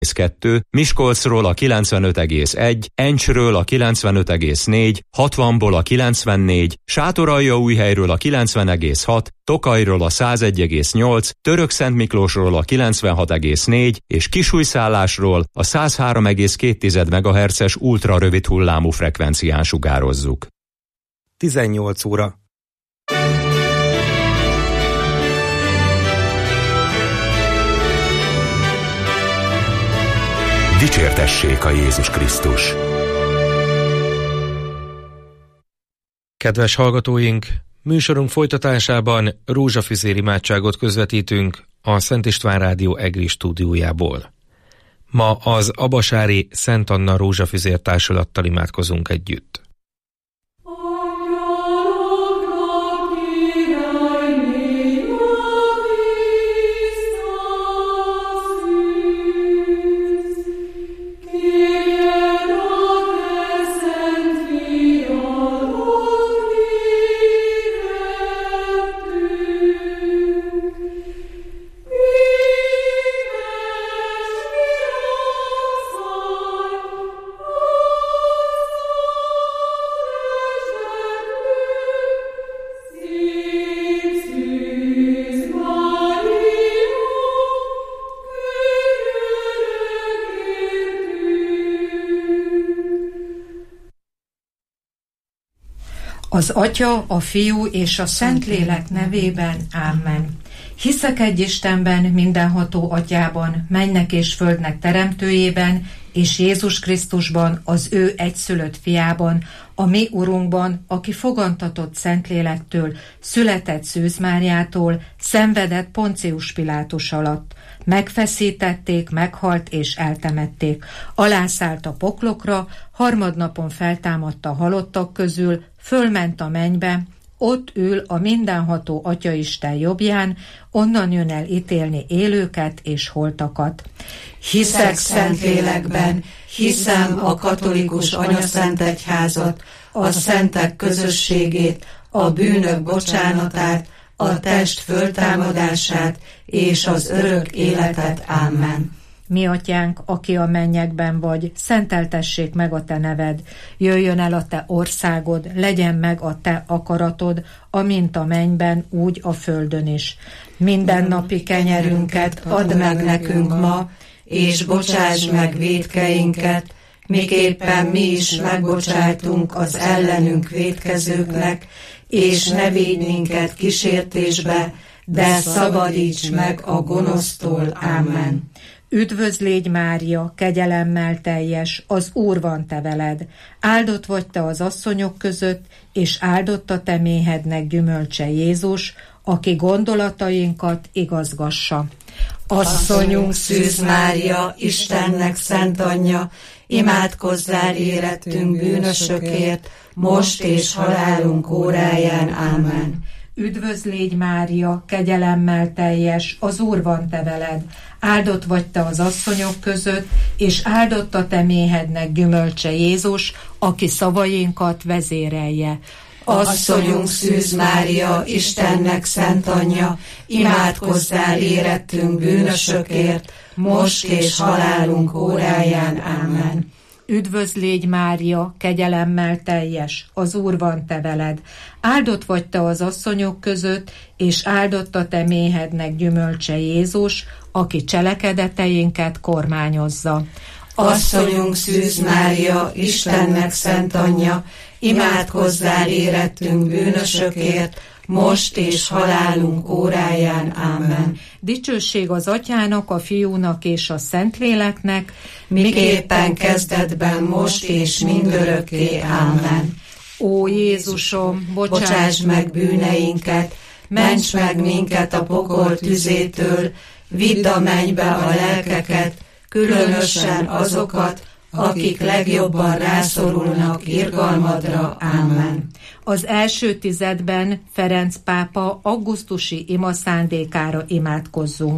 90,2, Miskolcról a 95,1, Encsről a 95,4, 60-ból a 94, Sátoraljaújhelyről a 90,6, Tokajról a 101,8, Törökszentmiklósról a 96,4 és Kisújszállásról a 103,2 MHz-es ultrarövid hullámú frekvencián sugározzuk. 18 óra. Dicsértessék a Jézus Krisztus! Kedves hallgatóink, műsorunk folytatásában rózsafüzér imádságot közvetítünk a Szent István Rádió EGRI stúdiójából. Ma az abasári Szent Anna Rózsafüzér Társulattal imádkozunk együtt. Az Atya, a Fiú és a Szentlélek nevében. Ámen. Hiszek egy Istenben, mindenható Atyában, mennek és földnek teremtőjében, és Jézus Krisztusban, az ő egyszülött fiában, a mi Urunkban, aki fogantatott Szentlélektől, született Szűz Máriától, szenvedett Poncius Pilátus alatt. Megfeszítették, meghalt és eltemették. Alászállt a poklokra, harmadnapon feltámadt a halottak közül, fölment a mennybe, ott ül a mindenható Atyaisten jobbján, onnan jön el ítélni élőket és holtakat. Hiszek Szentlélekben, hiszem a katolikus anyaszentegyházat, a szentek közösségét, a bűnök bocsánatát, a test föltámadását és az örök életet. Ámen. Mi atyánk, aki a mennyekben vagy, szenteltessék meg a te neved, jöjjön el a te országod, legyen meg a te akaratod, amint a mennyben, úgy a földön is. Mindennapi kenyerünket add meg nekünk ma, és bocsásd meg vétkeinket, miképpen mi is megbocsájtunk az ellenünk vétkezőknek, és ne védj minket kísértésbe, de szabadíts meg a gonosztól. Ámen. Üdvözlégy Mária, kegyelemmel teljes, az Úr van te veled. Áldott vagy te az asszonyok között, és áldott a te méhednek gyümölcse Jézus, aki gondolatainkat igazgassa. Asszonyunk Szűz Mária, Istennek szent anyja, imádkozzál érettünk bűnösökért, most és halálunk óráján. Ámen. Üdvözlégy Mária, kegyelemmel teljes, az Úr van te veled. Áldott vagy te az asszonyok között, és áldott a te méhednek gyümölcse Jézus, aki szavainkat vezérelje. Asszonyunk Szűz Mária, Istennek szent anyja, imádkozzál érettünk bűnösökért, most és halálunk óráján. Ámen. Üdvözlégy Mária, kegyelemmel teljes, az Úr van te veled. Áldott vagy te az asszonyok között, és áldott a te méhednek gyümölcse Jézus, aki cselekedeteinket kormányozza. Asszonyunk Szűz Mária, Istennek szent anyja, imádkozzál érettünk bűnösökért, most és halálunk óráján. Ámen. Dicsőség az Atyának, a Fiúnak és a Szentléleknek, miképpen kezdetben, most és mindörökké. Ámen. Ó Jézusom, bocsásd meg bűneinket, ments meg minket a pokol tüzétől, vidd a mennybe a lelkeket, különösen azokat, akik legjobban rászorulnak irgalmadra. Ámen. Az első tizedben Ferenc pápa augusztusi ima szándékára imádkozzunk.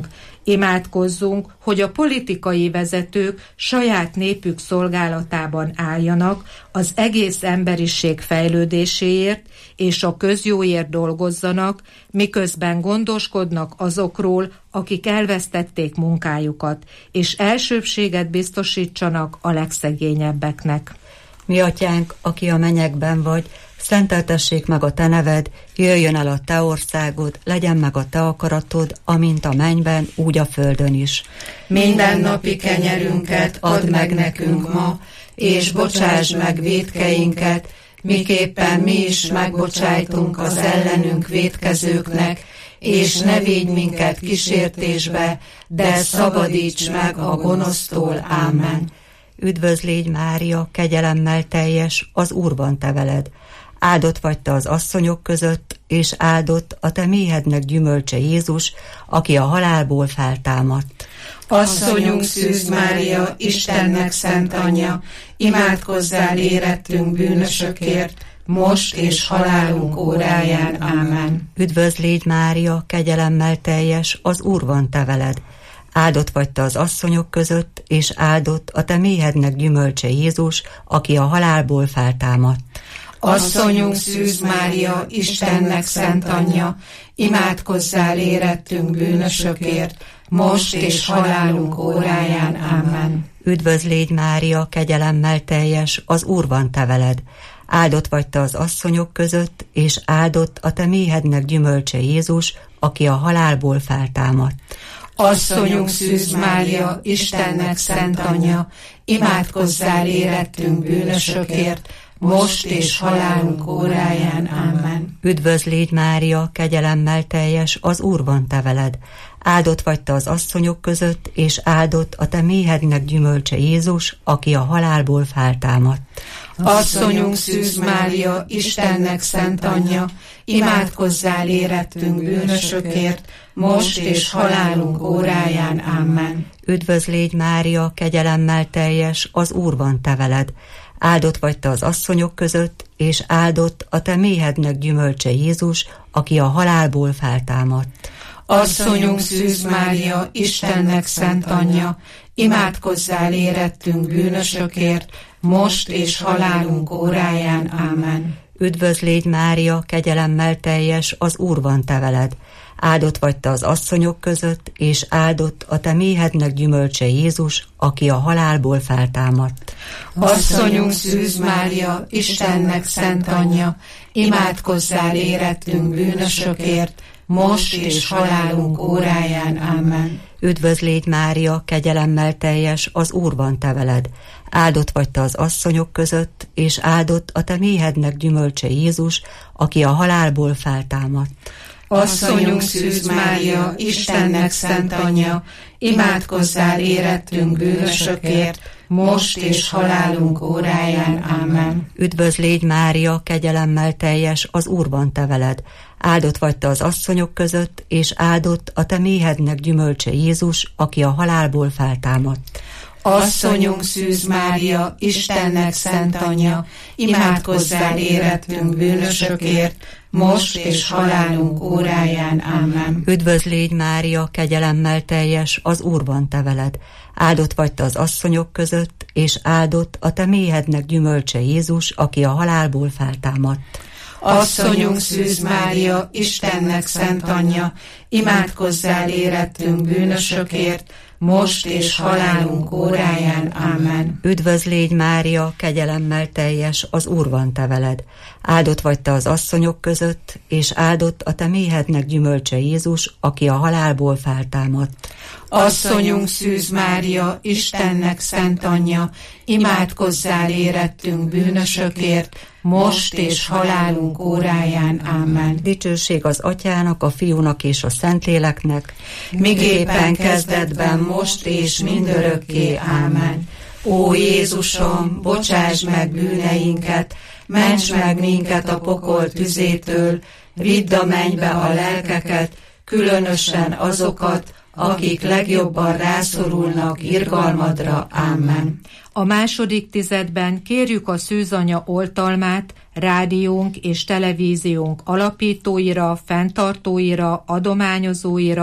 Imádkozzunk, hogy a politikai vezetők saját népük szolgálatában álljanak, az egész emberiség fejlődéséért és a közjóért dolgozzanak, miközben gondoskodnak azokról, akik elvesztették munkájukat, és elsőbbséget biztosítsanak a legszegényebbeknek. Mi atyánk, aki a mennyekben vagy, szenteltessék meg a te neved, jöjjön el a te országod, legyen meg a te akaratod, amint a mennyben, úgy a földön is. Mindennapi kenyerünket add meg nekünk ma, és bocsáss meg vétkeinket, miképpen mi is megbocsájtunk az ellenünk vétkezőknek, és ne védj minket kísértésbe, de szabadíts meg a gonosztól. Ámen. Üdvözl légy, Mária, kegyelemmel teljes, az Úr van te veled. Áldott vagy te az asszonyok között, és áldott a te méhednek gyümölcse Jézus, aki a halálból feltámadt. Asszonyunk Szűz Mária, Istennek szent anyja, imádkozzál érettünk bűnösökért, most és halálunk óráján. Ámen. Üdvözl légy, Mária, kegyelemmel teljes, az Úr van te veled. Áldott vagy te az asszonyok között, és áldott a te méhednek gyümölcse Jézus, aki a halálból feltámadt. Asszonyunk Szűz Mária, Istennek szent anyja, imádkozzál érettünk bűnösökért, most és halálunk óráján. Ámen. Üdvözl légy, Mária, kegyelemmel teljes, az Úr van te veled. Áldott vagy te az asszonyok között, és áldott a te méhednek gyümölcse Jézus, aki a halálból feltámadt. Asszonyunk Szűz Mária, Istennek szent anyja, imádkozzál érettünk bűnösökért, most és halálunk óráján. Ámen. Üdvözl légy, Mária, kegyelemmel teljes, az Úr van te veled. Áldott vagy te az asszonyok között, és áldott a te méhednek gyümölcse Jézus, aki a halálból feltámadt. Asszonyunk Szűz Mária, Istennek szent anyja, imádkozzál érettünk bűnösökért, most és halálunk óráján. Ámen. Üdvözl légy, Mária, kegyelemmel teljes, az Úr van te veled. Áldott vagy te az asszonyok között, és áldott a te méhednek gyümölcse Jézus, aki a halálból feltámadt. Asszonyunk Szűz Mária, Istennek szent anyja, imádkozzál érettünk bűnösökért, most és halálunk óráján. Ámen. Üdvözl légy, Mária, kegyelemmel teljes, az Úr van te veled. Áldott vagy te az asszonyok között, és áldott a te méhednek gyümölcse Jézus, aki a halálból feltámadt. Asszonyunk Szűz Mária, Istennek szent anyja, imádkozzál érettünk bűnösökért, most és halálunk óráján. Ámen. Üdvözl légy, Mária, kegyelemmel teljes, az Úr van te veled. Áldott vagy te az asszonyok között, és áldott a te méhednek gyümölcse Jézus, aki a halálból feltámadt. Asszonyunk Szűz Mária, Istennek szent anyja, imádkozzál érettünk bűnösökért, most és halálunk óráján. Ámen. Üdvözl légy, Mária, kegyelemmel teljes, az Úr van te veled. Áldott vagy te az asszonyok között, és áldott a te méhednek gyümölcse Jézus, aki a halálból feltámadt. Asszonyunk Szűz Mária, Istennek szent anyja, imádkozzál érettünk bűnösökért, most és halálunk óráján. Ámen. Üdvözl légy, Mária, kegyelemmel teljes, az Úr van te veled. Áldott vagy te az asszonyok között, és áldott a te méhednek gyümölcse Jézus, aki a halálból feltámadt. Asszonyunk Szűz Mária, Istennek szent anyja, imádkozzál érettünk bűnösökért, most és halálunk óráján. Ámen. Üdvözl légy, Mária, kegyelemmel teljes, az Úr van te veled. Áldott vagy te az asszonyok között, és áldott a te méhednek gyümölcse Jézus, aki a halálból feltámadt. Asszonyunk Szűz Mária, Istennek szent anyja, imádkozzál érettünk bűnösökért, most és halálunk óráján. Ámen. Dicsőség az Atyának, a Fiúnak és a Szentléleknek, miképpen kezdetben, most és mindörökké. Ámen. Ó Jézusom, bocsáss meg bűneinket, ments meg minket a pokol tüzétől, vidd a mennybe a lelkeket, különösen azokat, akik legjobban rászorulnak irgalmadra. Ámen. A második tizedben kérjük a Szűzanya oltalmát rádiónk és televíziónk alapítóira, fenntartóira, adományozóira,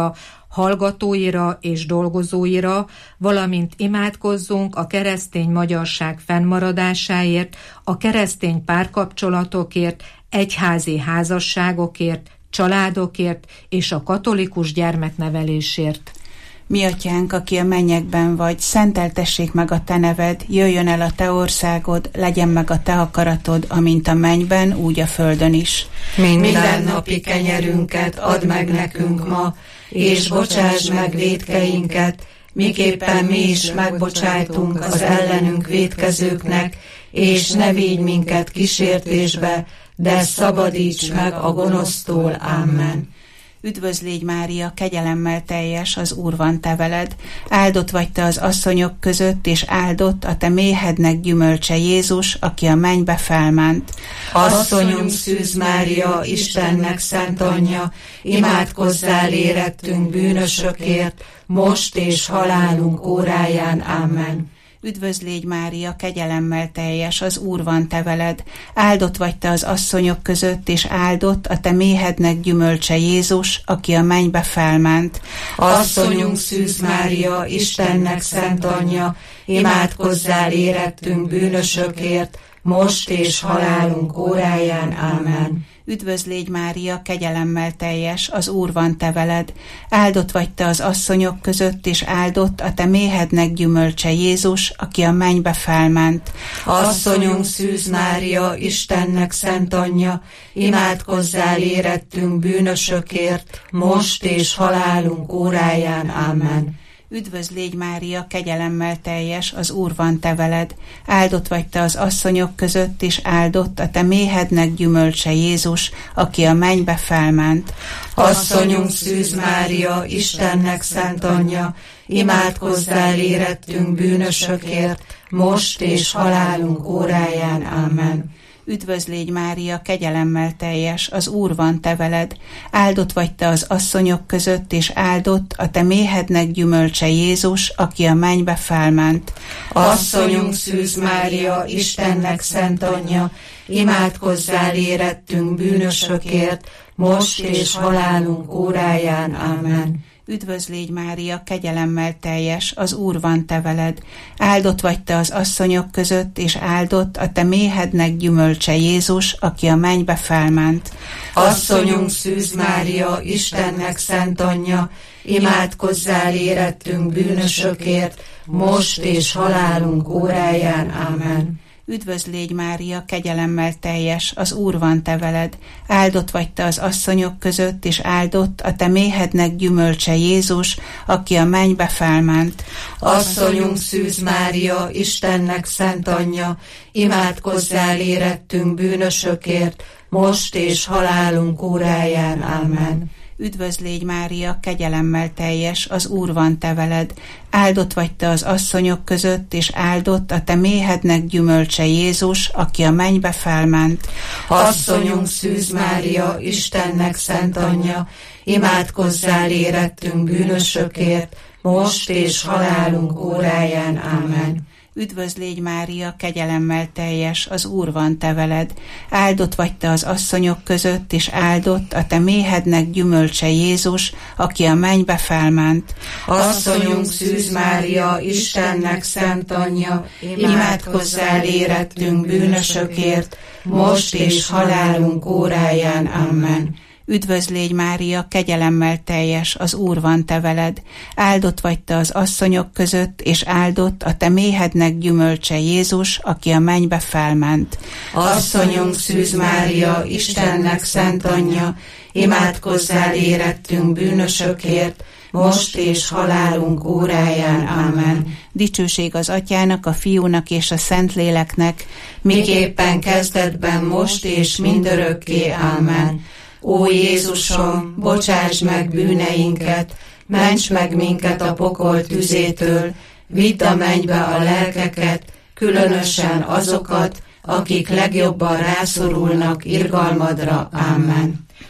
hallgatóira és dolgozóira, valamint imádkozzunk a keresztény magyarság fennmaradásáért, a keresztény párkapcsolatokért, egyházi házasságokért, családokért és a katolikus gyermeknevelésért. Mi atyánk, aki a mennyekben vagy, szenteltessék meg a te neved, jöjjön el a te országod, legyen meg a te akaratod, amint a mennyben, úgy a földön is. Mindennapi kenyerünket add meg nekünk ma, és bocsásd meg vétkeinket, miképpen mi is megbocsájtunk az ellenünk vétkezőknek, és ne védj minket kísértésbe, de szabadíts meg a gonosztól. Amen. Üdvözl légy, Mária, kegyelemmel teljes, az Úr van te veled, áldott vagy te az asszonyok között, és áldott a te méhednek gyümölcse Jézus, aki a mennybe felment. Asszonyunk Szűz Mária, Istennek szent anyja, imádkozzál érettünk bűnösökért, most és halálunk óráján. Amen. Üdvözl légy, Mária, kegyelemmel teljes, az Úr van te veled, áldott vagy te az asszonyok között, és áldott a te méhednek gyümölcse Jézus, aki a mennybe felment. Asszonyunk Szűz Mária, Istennek szent anyja, imádkozzál érettünk bűnösökért, most és halálunk óráján. Amen. Üdvözl légy, Mária, kegyelemmel teljes, az Úr van te veled, áldott vagy te az asszonyok között, és áldott a te méhednek gyümölcse Jézus, aki a mennybe felment. Asszonyunk Szűz Mária, Istennek szent anyja, imádkozzál érettünk bűnösökért, most és halálunk óráján. Amen. Üdvözl légy, Mária, kegyelemmel teljes, az Úr van te veled, áldott vagy te az asszonyok között, és áldott a te méhednek gyümölcse Jézus, aki a mennybe felment. Asszonyunk Szűz Mária, Istennek szent anyja, imádkozzál érettünk bűnösökért, most és halálunk óráján. Amen. Üdvözl légy, Mária, kegyelemmel teljes, az Úr van te veled, áldott vagy te az asszonyok között, és áldott a te méhednek gyümölcse Jézus, aki a mennybe felment. Asszonyunk Szűz Mária, Istennek szent anyja, imádkozzál érettünk bűnösökért, most és halálunk óráján. Amen. Üdvözl légy, Mária, kegyelemmel teljes, az Úr van te veled, áldott vagy te az asszonyok között, és áldott a te méhednek gyümölcse Jézus, aki a mennybe felment. Asszonyunk Szűz Mária, Istennek szent anyja, imádkozzál érettünk bűnösökért, most és halálunk óráján. Amen. Üdvözl légy, Mária, kegyelemmel teljes, az Úr van te veled, áldott vagy te az asszonyok között, és áldott a te méhednek gyümölcse Jézus, aki a mennybe felment. Asszonyunk Szűz Mária, Istennek szent anyja, imádkozzál érettünk bűnösökért, most és halálunk óráján. Amen. Üdvözl légy, Mária, kegyelemmel teljes, az Úr van te veled, áldott vagy te az asszonyok között, és áldott a te méhednek gyümölcse Jézus, aki a mennybe felment. Asszonyunk Szűz Mária, Istennek szent anyja, imádkozzál érettünk bűnösökért, most és halálunk óráján. Amen. Üdvözl légy, Mária, kegyelemmel teljes, az Úr van te veled, áldott vagy te az asszonyok között, és áldott a te méhednek gyümölcse Jézus, aki a mennybe felment. Asszonyunk Szűz Mária, Istennek szent anyja, imádkozzál érettünk bűnösökért, most és halálunk óráján. Amen. Üdvözl légy, Mária, kegyelemmel teljes, az Úr van te veled, áldott vagy te az asszonyok között, és áldott a te méhednek gyümölcse Jézus, aki a mennybe felment. Asszonyunk Szűz Mária, Istennek szent anyja, imádkozzál érettünk bűnösökért, most és halálunk óráján. Amen. Dicsőség az Atyának, a Fiúnak és a Szentléleknek, miképpen kezdetben, most és mindörökké. Amen. Ó Jézusom, bocsáss meg bűneinket, ments meg minket a pokol tüzétől, vidd a mennybe a lelkeket, különösen azokat, akik legjobban rászorulnak irgalmadra. Amen.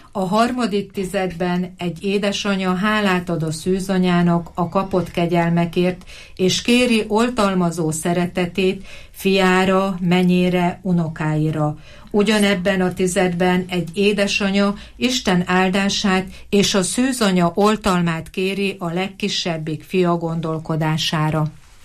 A harmadik tizedben egy édesanya hálát ad a szűzanyának a kapott kegyelmekért, és kéri oltalmazó szeretetét fiára, menyére, unokáira. Ugyanebben a tizedben egy édesanya Isten áldását és a szűzanya oltalmát kéri a legkisebbik fia gondolkodására.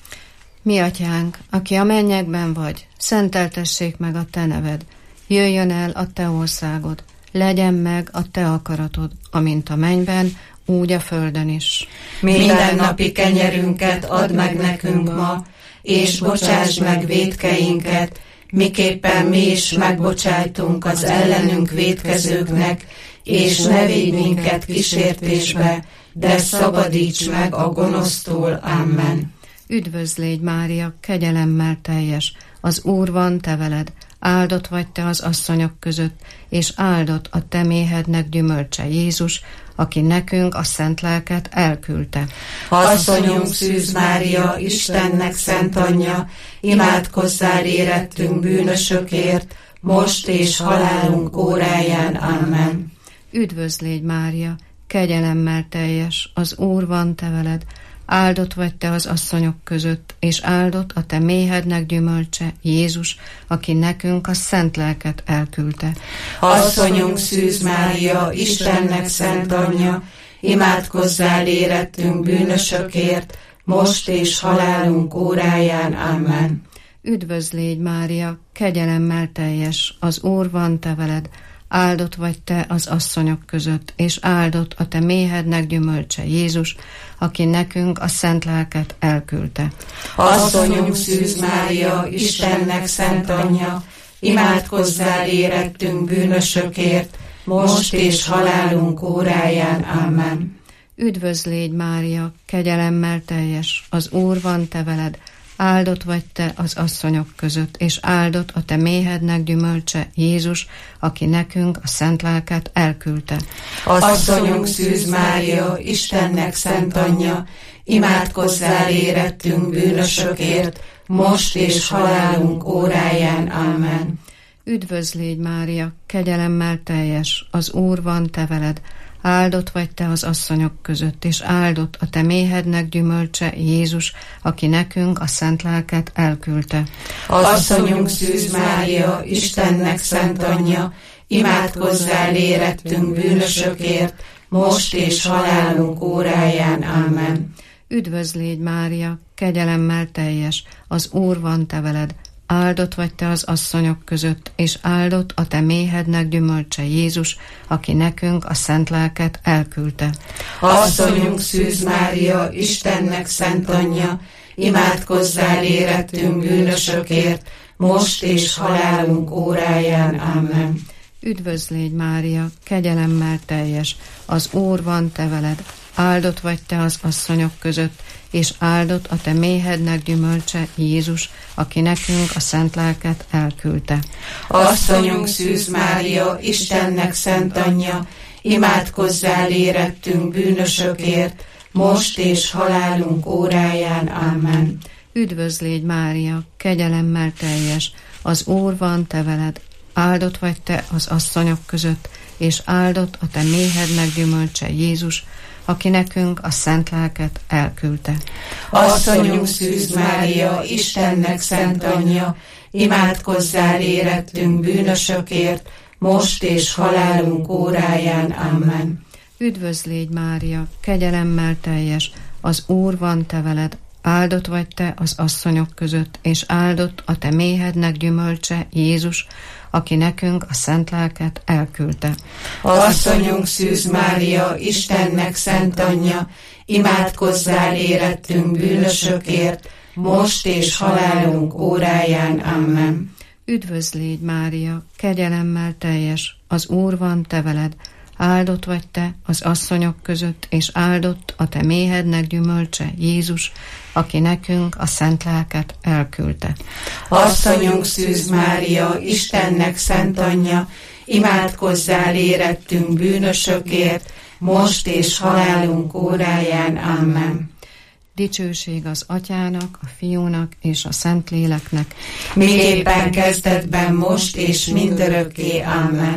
Mi atyánk, aki a mennyekben vagy, szenteltessék meg a te neved. Jöjjön el a te országod, legyen meg a te akaratod, amint a mennyben, úgy a földön is. Mindennapi kenyerünket add meg nekünk ma, és bocsáss meg vétkeinket, miképpen mi is megbocsájtunk az ellenünk vétkezőknek, és ne védj minket kísértésbe, de szabadíts meg a gonosztól. Amen. Üdvözl légy, Mária, kegyelemmel teljes, az Úr van te veled, áldott vagy te az asszonyok között, és áldott a te méhednek gyümölcse Jézus, aki nekünk a szent lelket elküldte. Asszonyunk Szűz Mária, Istennek szent anyja, imádkozzál érettünk bűnösökért, most és halálunk óráján. Amen. Üdvözl légy, Mária, kegyelemmel teljes, az Úr van te veled, áldott vagy te az asszonyok között, és áldott a te méhednek gyümölcse Jézus, aki nekünk a szent lelket elküldte. Asszonyunk Szűz Mária, Istennek szent anyja, imádkozzál érettünk bűnösökért, most és halálunk óráján. Amen. Üdvözl légy, Mária, kegyelemmel teljes, az Úr van te veled, áldott vagy te az asszonyok között, és áldott a te méhednek gyümölcse Jézus, aki nekünk a szent lelket elküldte. Asszonyunk Szűz Mária, Istennek szent anyja, imádkozzál érettünk bűnösökért, most és halálunk óráján. Amen. Üdvözl légy, Mária, kegyelemmel teljes, az Úr van te veled, áldott vagy te az asszonyok között, és áldott a te méhednek gyümölcse Jézus, aki nekünk a szent lelket elküldte. Asszonyunk Szűz Mária, Istennek szent anyja, imádkozzál érettünk bűnösökért, most és halálunk óráján. Amen. Üdvözl légy, Mária, kegyelemmel teljes, az Úr van te veled, áldott vagy te az asszonyok között, és áldott a te méhednek gyümölcse Jézus, aki nekünk a szent lelket elküldte. Asszonyunk Szűz Mária, Istennek szent anyja, imádkozzál érettünk bűnösökért, most és halálunk óráján. Amen. Üdvözl légy, Mária, kegyelemmel teljes, az Úr van te veled, áldott vagy te az asszonyok között, és áldott a te méhednek gyümölcse Jézus, aki nekünk a szent lelket elküldte. Asszonyunk Szűz Mária, Istennek szent anyja, imádkozzál érettünk bűnösökért, most és halálunk óráján. Amen. Üdvözl légy, Mária, kegyelemmel teljes, az Úr van te veled, áldott vagy te az asszonyok között, és áldott a te méhednek gyümölcse Jézus, aki nekünk a szent lelket elküldte. Asszonyunk Szűz Mária, Istennek szent anyja, imádkozzál érettünk bűnösökért, most és halálunk óráján. Amen. Üdvözl légy, Mária, kegyelemmel teljes, az Úr van te veled, áldott vagy te az asszonyok között, és áldott a te méhednek gyümölcse Jézus, aki nekünk a szent lelket elküldte. Asszonyunk Szűz Mária, Istennek szent anyja, imádkozzál érettünk bűnösökért, most és halálunk óráján. Amen. Üdvözl légy, Mária, kegyelemmel teljes, az Úr van te veled, áldott vagy te az asszonyok között, és áldott a te méhednek gyümölcse Jézus, aki nekünk a szent lelket elküldte. Asszonyunk Szűz Mária, Istennek szent anyja, imádkozzál érettünk bűnösökért, most és halálunk óráján. Amen. Üdvözl légy, Mária, kegyelemmel teljes, az Úr van te veled, áldott vagy te az asszonyok között, és áldott a te méhednek gyümölcse Jézus, aki nekünk a szent lelket elküldte. Asszonyunk Szűz Mária, Istennek szent anyja, imádkozzál érettünk bűnösökért, most és halálunk óráján. Amen. Dicsőség az Atyának, a Fiúnak és a Szentléleknek, miképpen kezdetben, most és mindörökké. Amen.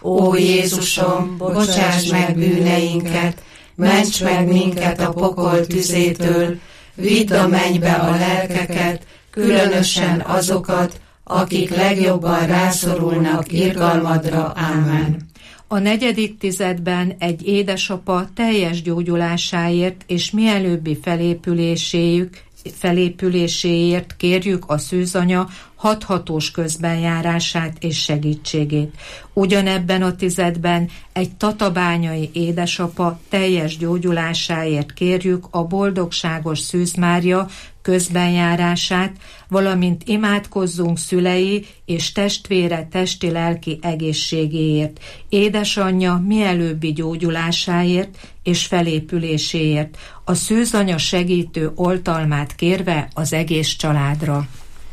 Ó Jézusom, bocsáss meg bűneinket, ments meg minket a pokol tüzétől, vidd a mennybe a lelkeket, különösen azokat, akik legjobban rászorulnak irgalmadra. Amen. A 4. tizedben egy édesapa teljes gyógyulásáért és mielőbbi felépüléséért kérjük a szűzanya hathatós közbenjárását és segítségét. Ugyanebben a tizedben egy tatabányai édesapa teljes gyógyulásáért kérjük a boldogságos Szűz Mária közbenjárását, valamint imádkozzunk szülei és testvére testi-lelki egészségéért, édesanyja mielőbbi gyógyulásáért és felépüléséért, a szűzanya segítő oltalmát kérve az egész családra.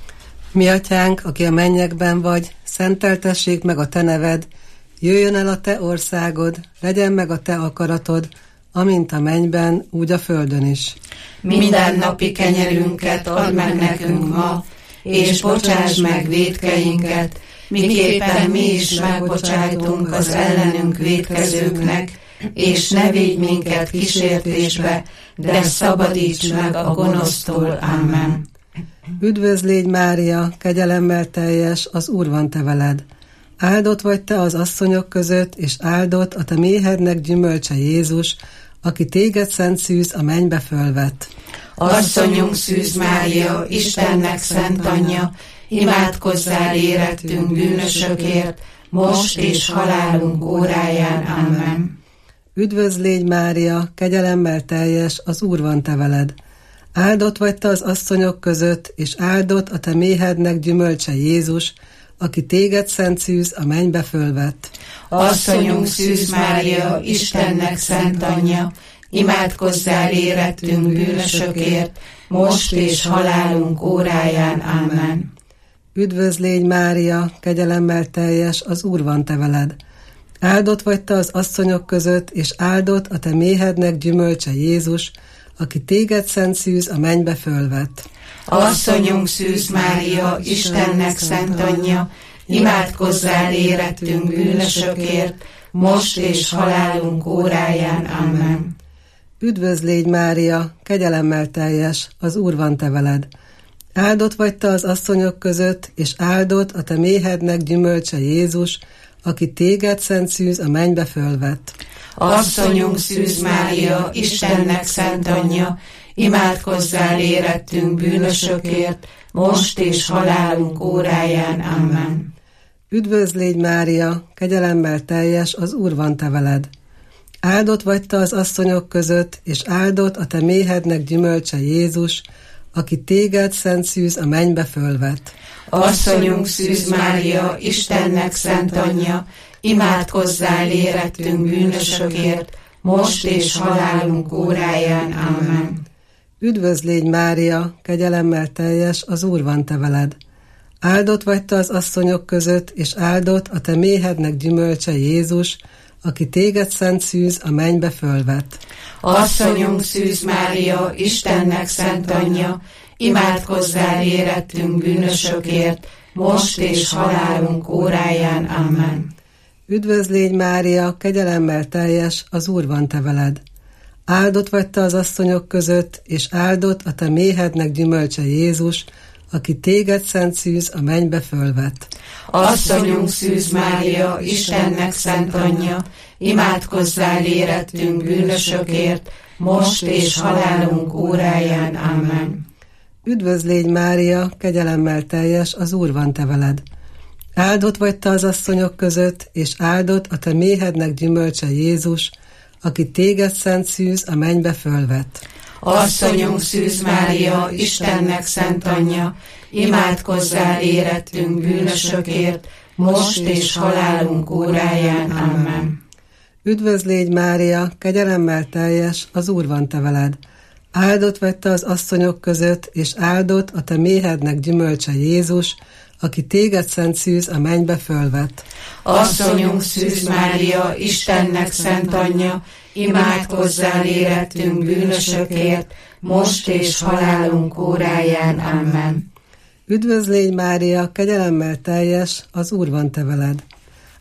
Mi atyánk, aki a mennyekben vagy, szenteltessék meg a te neved, jöjjön el a te országod, legyen meg a te akaratod, amint a mennyben, úgy a földön is. Minden napi kenyerünket add meg nekünk ma, és bocsáss meg vétkeinket, miképpen mi is megbocsájtunk az ellenünk vétkezőknek, és ne védj minket kísértésbe, de szabadíts meg a gonosztól. Amen. Üdvözl légy, Mária, kegyelemmel teljes, az Úr van te veled. Áldott vagy te az asszonyok között, és áldott a te méhednek gyümölcse Jézus, aki téged szent szűz a mennybe fölvett. Asszonyunk Szűz Mária, Istennek szent anyja, imádkozzál érettünk bűnösökért, most és halálunk óráján. Amen. Üdvözl légy, Mária, kegyelemmel teljes, az Úr van te veled. Áldott vagy te az asszonyok között, és áldott a te méhednek gyümölcse Jézus, aki téged szent szűz a mennybe fölvett. Asszonyunk Szűz Mária, Istennek szent anyja, imádkozzál érettünk bűnösökért, most és halálunk óráján. Amen. Üdvözl légy, Mária, kegyelemmel teljes, az Úr van te veled. Áldott vagy te az asszonyok között, és áldott a te méhednek gyümölcse Jézus, aki téged szent szűz a mennybe fölvett. Asszonyunk Szűz Mária, Istennek szent anyja, imádkozzál érettünk bűnösökért, most és halálunk óráján. Amen. Üdvözl légy, Mária, kegyelemmel teljes, az Úr van te veled. Áldott vagy te az asszonyok között, és áldott a te méhednek gyümölcse Jézus, aki téged szent szűz a mennybe fölvett. Asszonyunk Szűz Mária, Istennek szent anyja, imádkozzál érettünk bűnösökért, most és halálunk óráján. Amen. Üdvözl légy, Mária, kegyelemmel teljes, az Úr van te veled. Áldott vagy te az asszonyok között, és áldott a te méhednek gyümölcse Jézus, aki téged szent szűz a mennybe fölvett. Asszonyunk Szűz Mária, Istennek szent anyja, imádkozzál érettünk bűnösökért, most és halálunk óráján. Amen. Üdvözl légy, Mária, kegyelemmel teljes, az Úr van te veled. Áldott vagy te az asszonyok között, és áldott a te méhednek gyümölcse Jézus, aki téged szent szűz a mennybe fölvett. Asszonyunk Szűz Mária, Istennek szent anyja, imádkozzál érettünk bűnösökért, most és halálunk óráján. Amen. Üdvözl légy, Mária, kegyelemmel teljes, az Úr van te veled. Áldott vagy te az asszonyok között, és áldott a te méhednek gyümölcse Jézus, aki téged szent szűz a mennybe fölvett. Asszonyunk Szűz Mária, Istennek szent anyja, imádkozzál érettünk bűnösökért, most és halálunk óráján. Amen. Üdvözl légy, Mária, kegyelemmel teljes, az Úr van te veled. Áldott vagy te az asszonyok között, és áldott a te méhednek gyümölcse Jézus, aki téged szent szűz a mennybe fölvett. Asszonyunk Szűz Mária, Istennek szent anyja, imádkozzál érettünk bűnösökért, most és halálunk óráján. Amen. Üdvözl légy, Mária, kegyelemmel teljes, az Úr van te veled. Áldott vagy te az asszonyok között, és áldott a te méhednek gyümölcse Jézus, aki téged szent szűz a mennybe fölvett. Asszonyunk Szűz Mária, Istennek szent anyja, imádkozzál érettünk bűnösökért, most és halálunk óráján. Amen. Üdvözl légy, Mária, kegyelemmel teljes, az Úr van te veled.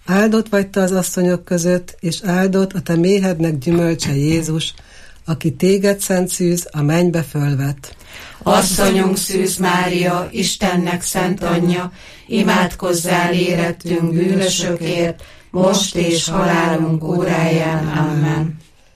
Áldott vagy te az asszonyok között, és áldott a te méhednek gyümölcse Jézus, aki téged, Szent Szűz, a mennybe fölvett. Asszonyunk Szűz Mária, Istennek szent anyja, imádkozzál érettünk bűnösökért, most és halálunk óráján. Amen.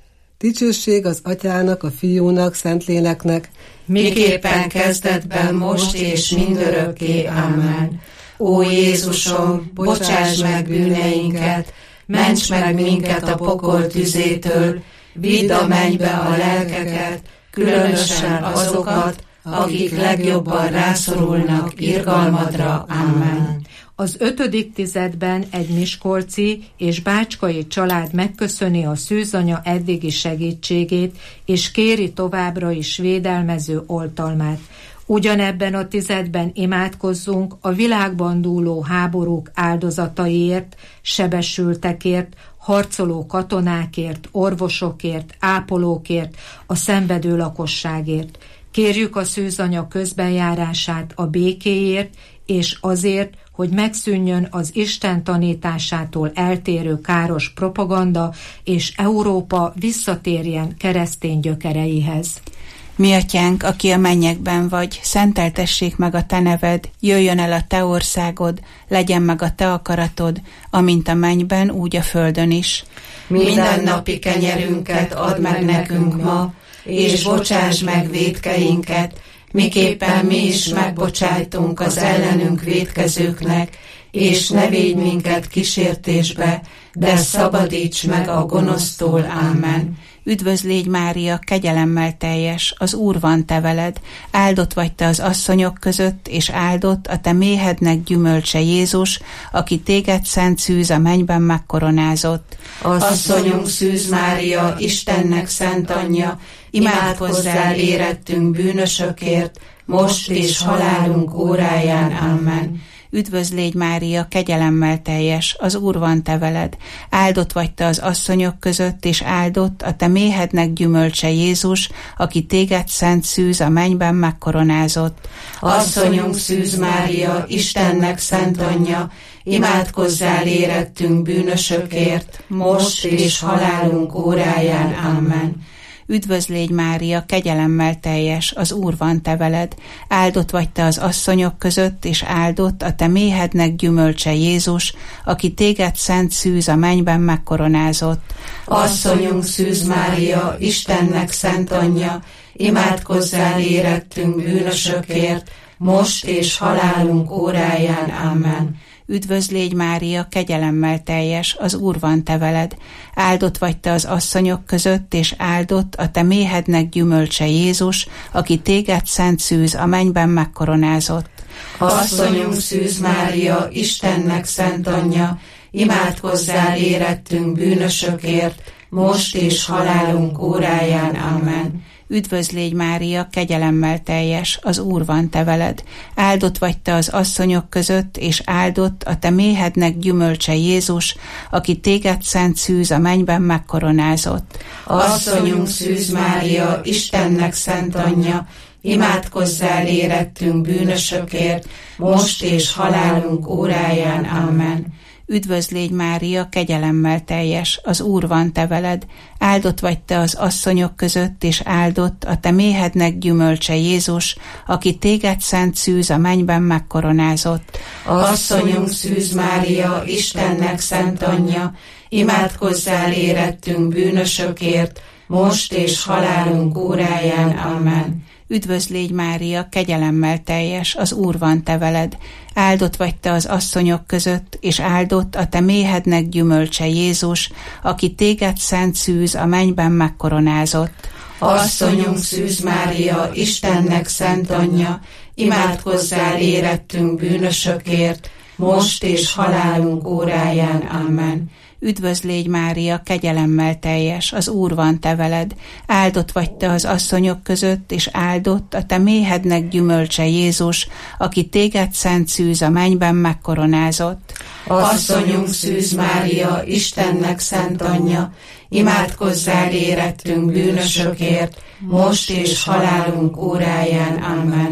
Dicsőség az Atyának, a Fiúnak, Szentléleknek, miképpen kezdetben, most és mindörökké. Amen. Ó Jézusom, bocsáss meg bűneinket, ments meg minket a pokol tüzétől, vidd a mennybe a lelkeket, különösen azokat, akik legjobban rászorulnak irgalmadra. Amen. Az 5. tizedben egy miskolci és bácskai család megköszöni a szűzanya eddigi segítségét, és kéri továbbra is védelmező oltalmát. Ugyanebben a tizedben imádkozzunk a világban dúló háborúk áldozataiért, sebesültekért, harcoló katonákért, orvosokért, ápolókért, a szenvedő lakosságért. Kérjük a szűzanya közbenjárását a békéért, és azért, hogy megszűnjön az Isten tanításától eltérő káros propaganda, és Európa visszatérjen keresztény gyökereihez. Mi atyánk, aki a mennyekben vagy, szenteltessék meg a te neved, jöjjön el a te országod, legyen meg a te akaratod, amint a mennyben, úgy a földön is. Mindennapi kenyerünket add meg nekünk ma, és bocsáss meg vétkeinket, miképpen mi is megbocsájtunk az ellenünk vétkezőknek, és ne védj minket kísértésbe, de szabadíts meg a gonosztól. Amen. Üdvözl légy Mária, kegyelemmel teljes, az Úr van te veled, áldott vagy te az asszonyok között, és áldott a te méhednek gyümölcse Jézus, aki téged, Szent Szűz, a mennyben megkoronázott. Asszonyunk Szűz Mária, Istennek szent anyja, imádkozzál érettünk bűnösökért, most és halálunk óráján. Amen. Üdvözl légy Mária, kegyelemmel teljes, az Úr van te veled, áldott vagy te az asszonyok között, és áldott a te méhednek gyümölcse Jézus, aki téged, Szent Szűz, a mennyben megkoronázott. Asszonyunk Szűz Mária, Istennek szent anyja, imádkozzál érettünk bűnösökért, most és halálunk óráján. Amen. Üdvözl légy Mária, kegyelemmel teljes, az Úr van te veled, áldott vagy te az asszonyok között, és áldott a te méhednek gyümölcse Jézus, aki téged, Szent Szűz, a mennyben megkoronázott. Asszonyunk Szűz Mária, Istennek szent anyja, imádkozzál érettünk bűnösökért, most és halálunk óráján. Amen. Üdvözl légy Mária, kegyelemmel teljes, az Úr van te veled, áldott vagy te az asszonyok között, és áldott a te méhednek gyümölcse Jézus, aki téged, Szent Szűz, a mennyben megkoronázott. Asszonyunk Szűz Mária, Istennek szent anyja, imádkozzál érettünk bűnösökért, most és halálunk óráján. Amen. Üdvözl légy Mária, kegyelemmel teljes, az Úr van te veled, áldott vagy te az asszonyok között, és áldott a te méhednek gyümölcse Jézus, aki téged, Szent Szűz, a mennyben megkoronázott. Asszonyunk Szűz Mária, Istennek szent anyja, imádkozzál érettünk bűnösökért, most és halálunk óráján. Amen. Üdvözl légy Mária, kegyelemmel teljes, az Úr van te veled, áldott vagy te az asszonyok között, és áldott a te méhednek gyümölcse Jézus, aki téged, Szent Szűz, a mennyben megkoronázott. Asszonyunk Szűz Mária, Istennek szent anyja, imádkozzál érettünk bűnösökért, most és halálunk óráján. Amen. Üdvözl légy Mária, kegyelemmel teljes, az Úr van te veled, áldott vagy te az asszonyok között, és áldott a te méhednek gyümölcse Jézus, aki téged, Szent Szűz, a mennyben megkoronázott. Asszonyunk Szűz Mária, Istennek szent anyja, imádkozzál érettünk bűnösökért, most és halálunk óráján. Amen. Üdvözl légy Mária, kegyelemmel teljes, az Úr van te veled, áldott vagy te az asszonyok között, és áldott a te méhednek gyümölcse Jézus, aki téged, Szent Szűz, a mennyben megkoronázott. Asszonyunk Szűz Mária, Istennek szent anyja, imádkozzál érettünk bűnösökért, most és halálunk óráján. Amen.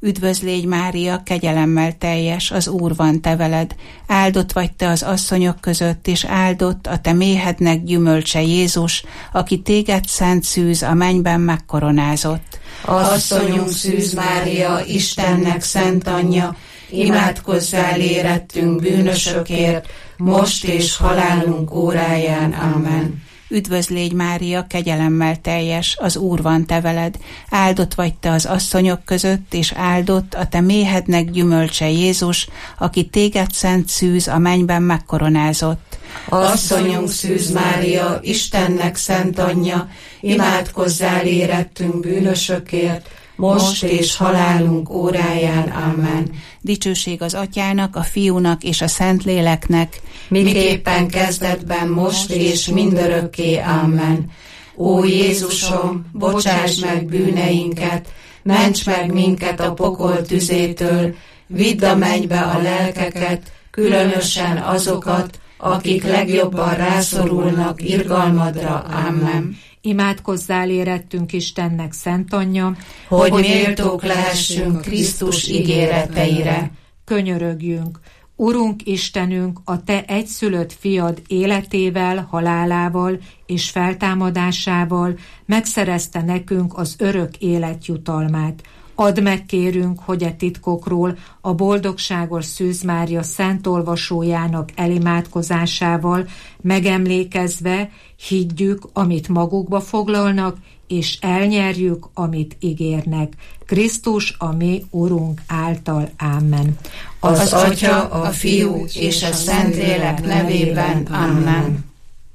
Üdvözlégy Mária, kegyelemmel teljes, az Úr van te veled. Áldott vagy te az asszonyok között, és áldott a te méhednek gyümölcse Jézus, aki téged szent szűz a mennyben megkoronázott. Asszonyunk Szűz Mária, Istennek szent anyja, imádkozzál érettünk bűnösökért, most és halálunk óráján. Amen. Üdvözlégy Mária, kegyelemmel teljes, az Úr van te veled. Áldott vagy te az asszonyok között, és áldott a te méhednek gyümölcse Jézus, aki téged szent szűz a mennyben megkoronázott. Asszonyunk Szűz Mária, Istennek szent anyja, imádkozzál érettünk bűnösökért, most és halálunk óráján. Amen. Dicsőség az Atyának, a Fiúnak és a Szentléleknek, miképpen kezdetben, most és mindörökké. Amen. Ó Jézusom, bocsáss meg bűneinket, ments meg minket a pokol tüzétől, vidd a mennybe a lelkeket, különösen azokat, akik legjobban rászorulnak irgalmadra. Amen. Imádkozzál érettünk Istennek szent anyja, hogy méltók lehessünk Krisztus ígéreteire. Könyörögjünk. Urunk Istenünk, a te egyszülött fiad életével, halálával és feltámadásával megszerezte nekünk az örök élet jutalmát. Add meg, kérünk, hogy e titkokról a boldogságos Szűz Mária szent olvasójának elimádkozásával megemlékezve higgyük, amit magukba foglalnak, és elnyerjük, amit ígérnek. Krisztus, a mi Urunk által. Amen. Az Atya, a Fiú és a Szentlélek nevében. Amen.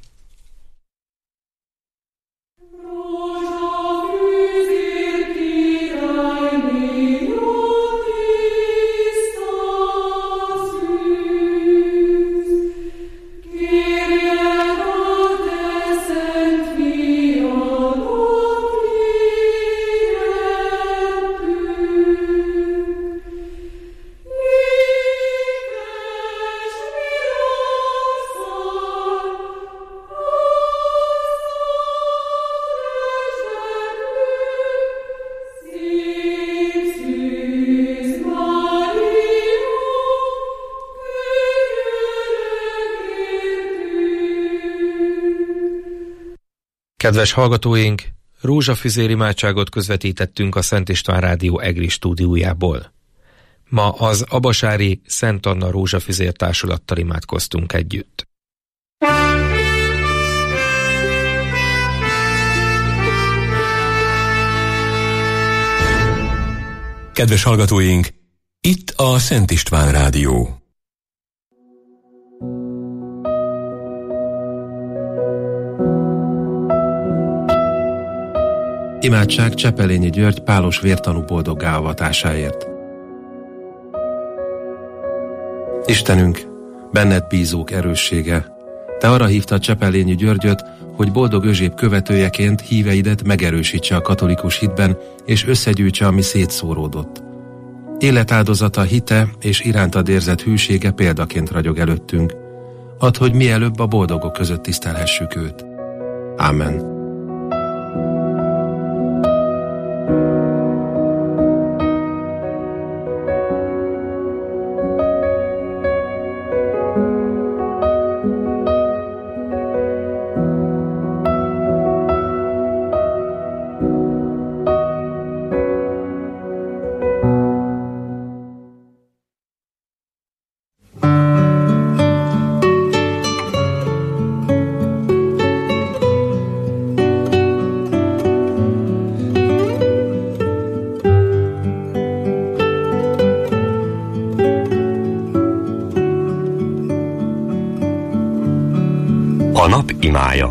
Kedves hallgatóink, rózsafüzér imádságot közvetítettünk a Szent István Rádió EGRI stúdiójából. Ma az abasári Szent Anna Rózsafüzér Társulattal imádkoztunk együtt. Kedves hallgatóink, itt a Szent István Rádió. Imádság Csepelényi György pálos vértanú boldoggá avatásáért. Istenünk, benned bízók erőssége, te arra hívtad Csepelényi Györgyöt, hogy boldog özséb követőjeként híveidet megerősítse a katolikus hitben, és összegyűjtse, ami szétszóródott. Életáldozata, hite és irántad érzett hűsége példaként ragyog előttünk. Add, hogy mielőbb a boldogok között tisztelhessük őt. Ámen. A nap imája.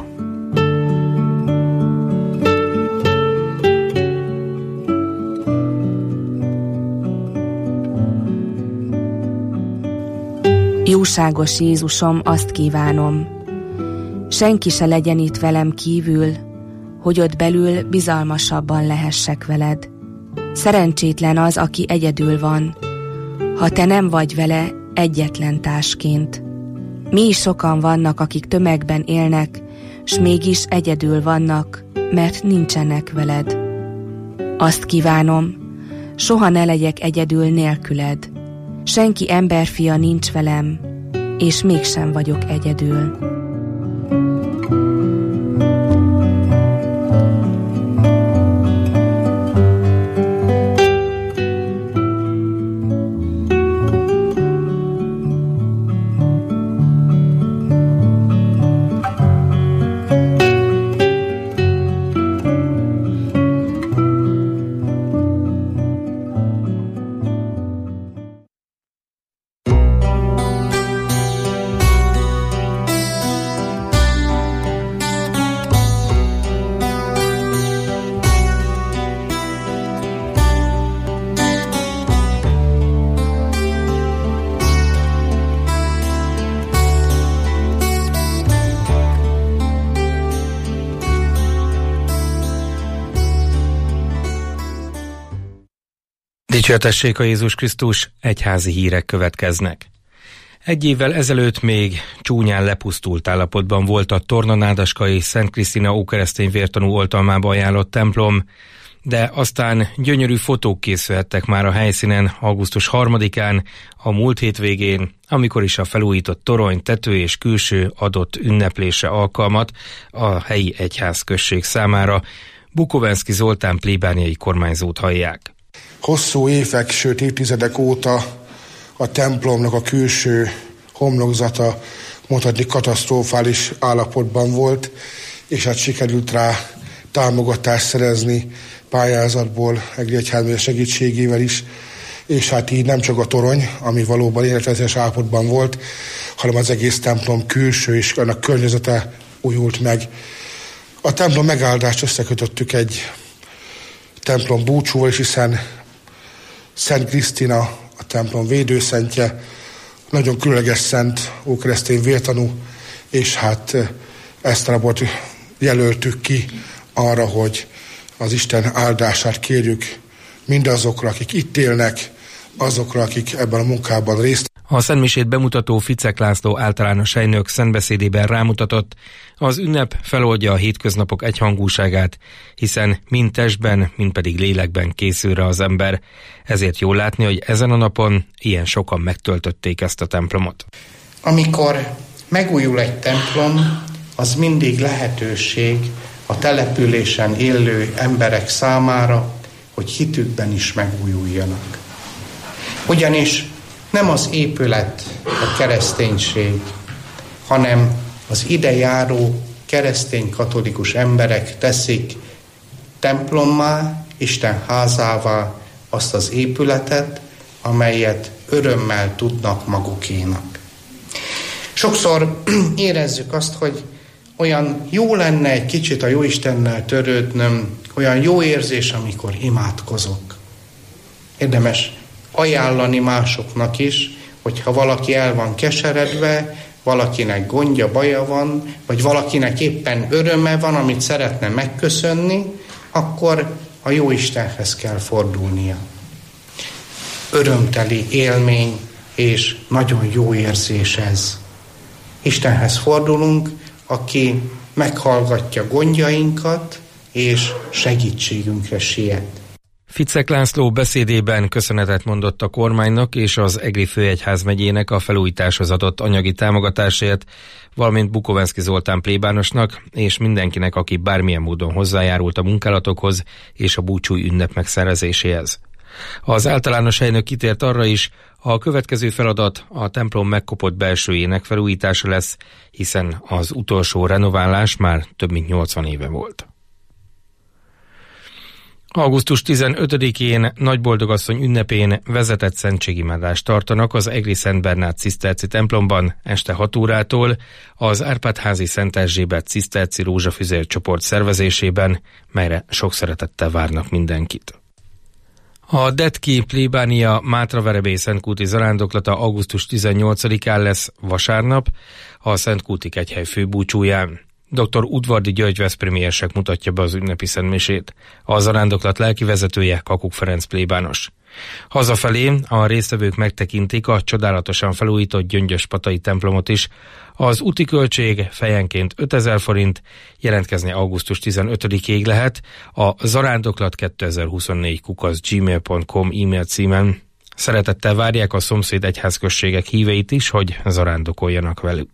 Jóságos Jézusom, azt kívánom, senki se legyen itt velem kívül, hogy ott belül bizalmasabban lehessek veled. Szerencsétlen az, aki egyedül van, ha te nem vagy vele egyetlen társként. Mi is sokan vannak, akik tömegben élnek, s mégis egyedül vannak, mert nincsenek veled. Azt kívánom, soha ne legyek egyedül nélküled. Senki emberfia nincs velem, és mégsem vagyok egyedül. Dicsértessék a Jézus Krisztus, egyházi hírek következnek. Egy évvel ezelőtt még csúnyán lepusztult állapotban volt a Tornanádaskai Szent Krisztina ókeresztény vértanú oltalmába ajánlott templom, de aztán gyönyörű fotók készülhettek már a helyszínen augusztus 3-án, a múlt hétvégén, amikor is a felújított torony tető és külső adott ünneplése alkalmat a helyi egyházközség számára. Bukovenszky Zoltán plébániai kormányzót hallják. Hosszú évek, sőt évtizedek óta a templomnak a külső homlokzata mondhatni katasztrofális állapotban volt, és hát sikerült rá támogatást szerezni pályázatból, Egri Egyházmegye segítségével is, és hát így nem csak a torony, ami valóban életveszélyes állapotban volt, hanem az egész templom külső és annak környezete újult meg. A templom megáldást összekötöttük egy templom búcsúval is, hiszen Szent Krisztina, a templom védőszentje, nagyon különleges szent, ókeresztény vértanú, és hát ezt a napot jelöltük ki arra, hogy az Isten áldását kérjük mindazokra, akik itt élnek, azokra, akik ebben a munkában részt. A szentmisét bemutató Ficek László általános helynök szentbeszédében rámutatott, az ünnep feloldja a hétköznapok egyhangúságát, hiszen mind testben, mind pedig lélekben készül rá az ember. Ezért jól látni, hogy ezen a napon ilyen sokan megtöltötték ezt a templomot. Amikor megújul egy templom, az mindig lehetőség a településen élő emberek számára, hogy hitükben is megújuljanak. Ugyanis nem az épület a kereszténység, hanem az ide járó keresztény katolikus emberek teszik templommá, Isten házává azt az épületet, amelyet örömmel tudnak magukénak. Sokszor érezzük azt, hogy olyan jó lenne egy kicsit a Jóistennel törődnöm, olyan jó érzés, amikor imádkozok. Érdemes ajánlani másoknak is, hogyha valaki el van keseredve, valakinek gondja, baja van, vagy valakinek éppen öröme van, amit szeretne megköszönni, akkor a Jóistenhez kell fordulnia. Örömteli élmény és nagyon jó érzés ez. Istenhez fordulunk, aki meghallgatja gondjainkat és segítségünkre siet. Ficek László beszédében köszönetet mondott a kormánynak és az Egri főegyházmegyének a felújításhoz adott anyagi támogatásért, valamint Bukovenszky Zoltán plébánosnak és mindenkinek, aki bármilyen módon hozzájárult a munkálatokhoz és a búcsúj ünnep megszervezéséhez. Az általános helynök kitért arra is, a következő feladat a templom megkopott belsőjének felújítása lesz, hiszen az utolsó renoválás már több mint 80 éve volt. Augusztus 15-én Nagyboldogasszony ünnepén vezetett szentségimádást tartanak az Egri Szent Bernát ciszterci templomban este 6 órától az Árpád-házi Szent Erzsébet ciszterci rózsafüzér csoport szervezésében, melyre sok szeretettel várnak mindenkit. A Detki plébánia Mátraverebély Szentkúti zarándoklata augusztus 18-án lesz vasárnap, a Szentkúti kegyhely főbúcsúján. Dr. Udvardi György veszprémi érsek mutatja be az ünnepi szentmisét. A zarándoklat lelkivezetője Kakuk Ferenc plébános. Hazafelé a résztvevők megtekintik a csodálatosan felújított Gyöngyöspatai templomot is. Az úti költség fejenként 5000 forint, jelentkezni augusztus 15-ig lehet a zarándoklat2024@gmail.com e-mail címen. Szeretettel várják a szomszéd egyházközségek híveit is, hogy zarándokoljanak velük.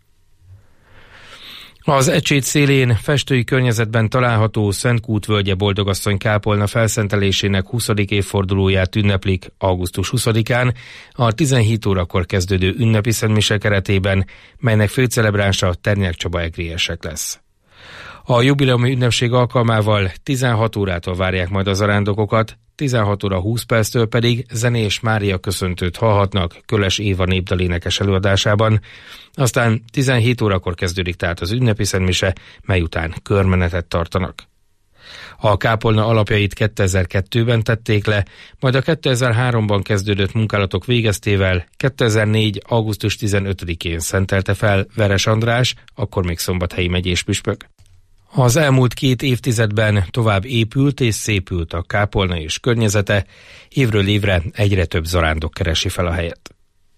Az Ecsét szélén festői környezetben található Szentkút völgye Boldogasszony kápolna felszentelésének 20. évfordulóját ünneplik augusztus 20-án a 17 órakor kezdődő ünnepi szentmise keretében, melynek főcelebránsa Ternyák Csaba egriesek lesz. A jubileumi ünnepség alkalmával 16 órától várják majd a zarándokokat, 16 óra 20 perctől pedig Zenés Mária köszöntőt hallhatnak Köles Éva népdalénekes előadásában, aztán 17 órakor kezdődik tehát az ünnepi szentmise, mely után körmenetet tartanak. A kápolna alapjait 2002-ben tették le, majd a 2003-ban kezdődött munkálatok végeztével 2004. augusztus 15-én szentelte fel Veres András, akkor még Szombathelyi megyés püspök. Az elmúlt 2 évtizedben tovább épült és szépült a kápolna és környezete, évről évre egyre több zarándok keresi fel a helyet.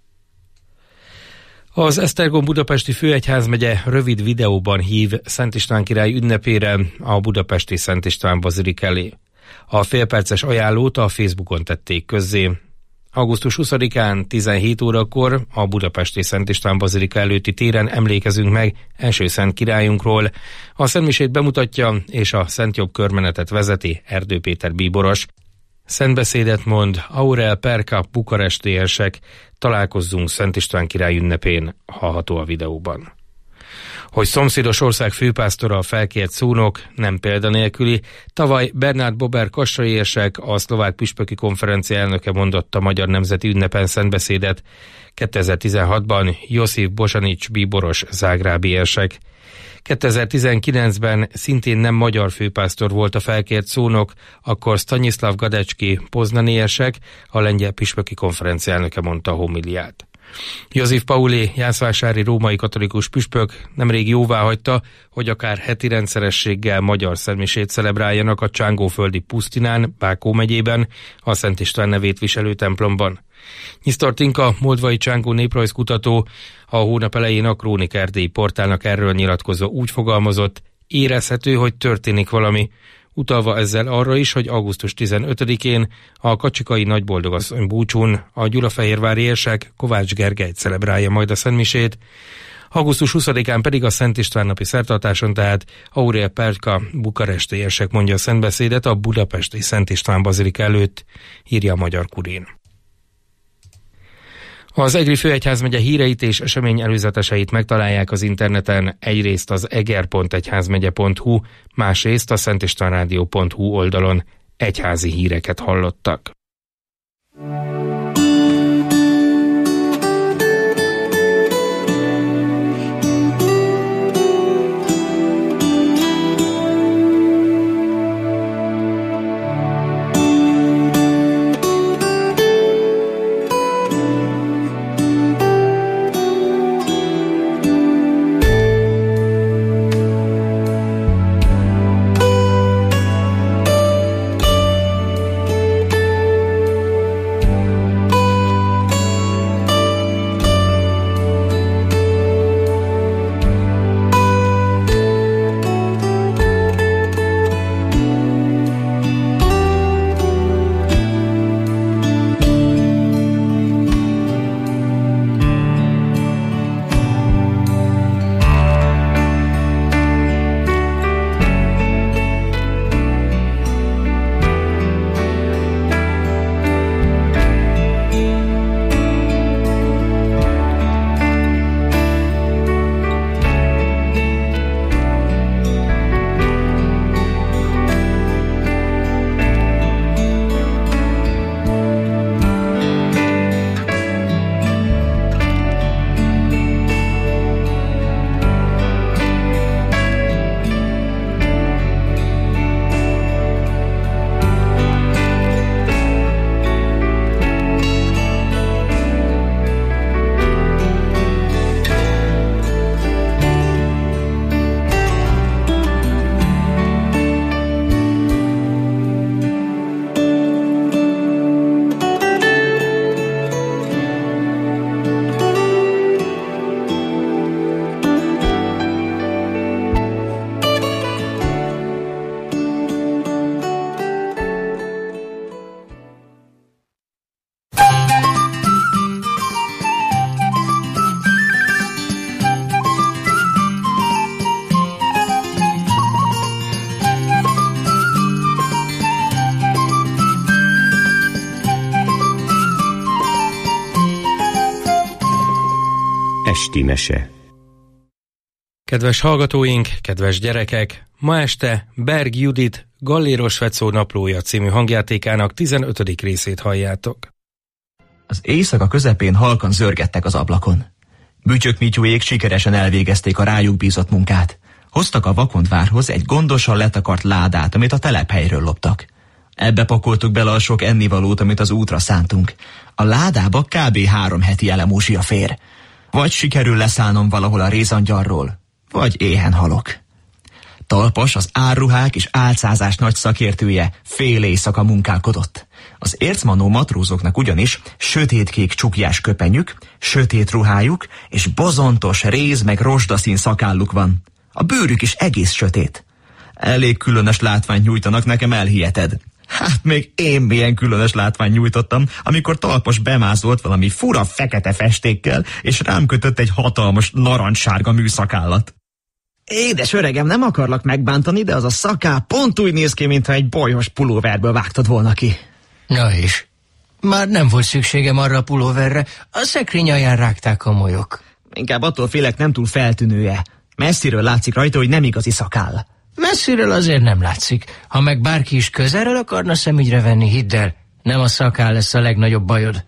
Az Esztergom budapesti főegyházmegye rövid videóban hív Szent István király ünnepére a budapesti Szent István bazilika elé. A félperces ajánlót a Facebookon tették közzé. Augusztus 20-án 17 órakor a budapesti Szent István bazilika előtti téren emlékezünk meg első szent királyunkról. A szentmisét bemutatja és a Szent Jobb körmenetet vezeti Erdő Péter bíboros. Szentbeszédet mond Aurel Perka bukaresti érsek. Találkozzunk Szent István király ünnepén, hallható a videóban. Hogy szomszédos ország főpásztora a felkért szónok nem példanélküli, tavaly Bernát Bober kassai érsek, a szlovák püspöki konferencia elnöke mondott a magyar nemzeti ünnepen szentbeszédet, 2016-ban Josif Bosanics bíboros zágrábi érsek. 2019-ben szintén nem magyar főpásztor volt a felkért szónok, akkor Stanislav Gadecski poznani érsek, a lengyel püspöki konferencia elnöke mondta a homiliát. József Pauli jászvásári római katolikus püspök nemrég jóváhagyta, hogy akár heti rendszerességgel magyar szentmisét celebráljanak a Csángóföldi Pusztinán, Bákó megyében, a Szent István nevét viselő templomban. Nyisztor Tinka, moldvai Csángó néprajzkutató, a hónap elején a Krónika erdélyi portálnak erről nyilatkozva úgy fogalmazott, érezhető, hogy történik valami, utalva ezzel arra is, hogy augusztus 15-én a kacsikai nagyboldogasszony búcsún a gyulafehérvári érsek Kovács Gergely celebrálja majd a szentmisét, augusztus 20-án pedig a Szent István napi szertartáson, tehát Aurel Perka bukaresti érsek mondja a szentbeszédet a budapesti Szent István bazilika előtt, írja a Magyar Kurén. Az Egri főegyházmegye híreit és esemény előzeteseit megtalálják az interneten, egyrészt az eger.egyházmegye.hu, másrészt a szentistvánradio.hu oldalon. Egyházi híreket hallottak. Esti mese. Kedves hallgatóink, kedves gyerekek! Ma este Berg Judit Galléros Vecó naplója című hangjátékának 15. részét halljátok. Az éjszaka közepén halkan zörgettek az ablakon. Bütyök Mityúék sikeresen elvégezték a rájuk bízott munkát. Hoztak a Vakondvárhoz egy gondosan letakart ládát, amit a telephelyről loptak. Ebbe pakoltuk bele a sok ennivalót, amit az útra szántunk. A ládába kb. 3 heti elemúzsia fér. Vagy sikerül leszállnom valahol a rézangyalról, vagy éhen halok. Talpas, az árruhák és álcázás nagy szakértője fél éjszaka munkálkodott. Az ércmanó matrózoknak ugyanis sötétkék csukjás köpenyük, sötét ruhájuk és bozontos réz meg rozsdaszín szakálluk van. A bőrük is egész sötét. Elég különös látványt nyújtanak, nekem elhiheted. Hát még én milyen különös látványt nyújtottam, amikor Talpas bemázolt valami fura fekete festékkel, és rám kötött egy hatalmas narancssárga műszakállat. Édes öregem, nem akarlak megbántani, de az a szakáll pont úgy néz ki, mintha egy bolyhos pulóverből vágtad volna ki. Na és? Már nem volt szükségem arra a pulóverre, a szekrény alján rágták a molyok. Inkább attól félek, nem túl feltűnője. Messziről látszik rajta, hogy nem igazi szakáll. Messziről azért nem látszik. Ha meg bárki is közelről akarna szemügyre venni, hidd el, nem a szakáll lesz a legnagyobb bajod.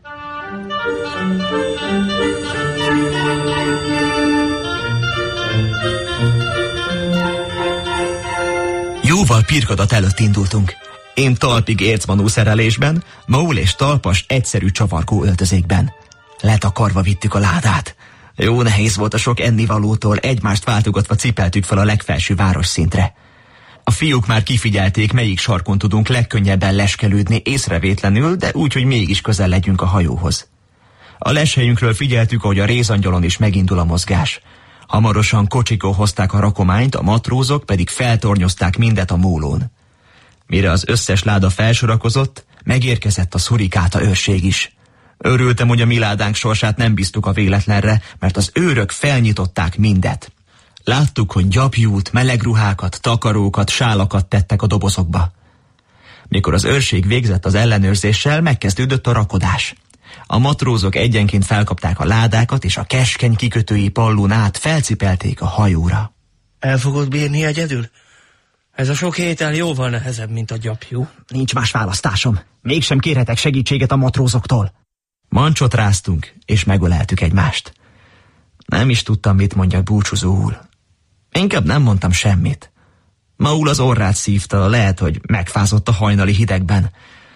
Jóval pirkadat előtt indultunk. Én talpig ércmanó szerelésben, Maul és Talpas egyszerű csavargó öltözékben. Letakarva vittük a ládát. Jó nehéz volt a sok ennivalótól, egymást váltogatva cipeltük fel a legfelső városszintre. A fiúk már kifigyelték, melyik sarkon tudunk legkönnyebben leskelődni észrevétlenül, de úgy, hogy mégis közel legyünk a hajóhoz. A leshelyünkről figyeltük, ahogy a rézangyalon is megindul a mozgás. Hamarosan kocsikó hozták a rakományt, a matrózok pedig feltornyozták mindet a mólón. Mire az összes láda felsorakozott, megérkezett a szurikáta őrség is. Örültem, hogy a mi ládánk sorsát nem bíztuk a véletlenre, mert az őrök felnyitották mindet. Láttuk, hogy gyapjút, meleg ruhákat, takarókat, sálakat tettek a dobozokba. Mikor az őrség végzett az ellenőrzéssel, megkezdődött a rakodás. A matrózok egyenként felkapták a ládákat, és a keskeny kikötői pallón át felcipelték a hajóra. El fogod bírni egyedül? Ez a sok étel jóval nehezebb, mint a gyapjú. Nincs más választásom. Mégsem kérhetek segítséget a matrózoktól. Mancsot ráztunk, és megöleltük egymást. Nem is tudtam, mit mondjak búcsúzóul. Inkább nem mondtam semmit. Maul az orrát szívta, lehet, hogy megfázott a hajnali hidegben.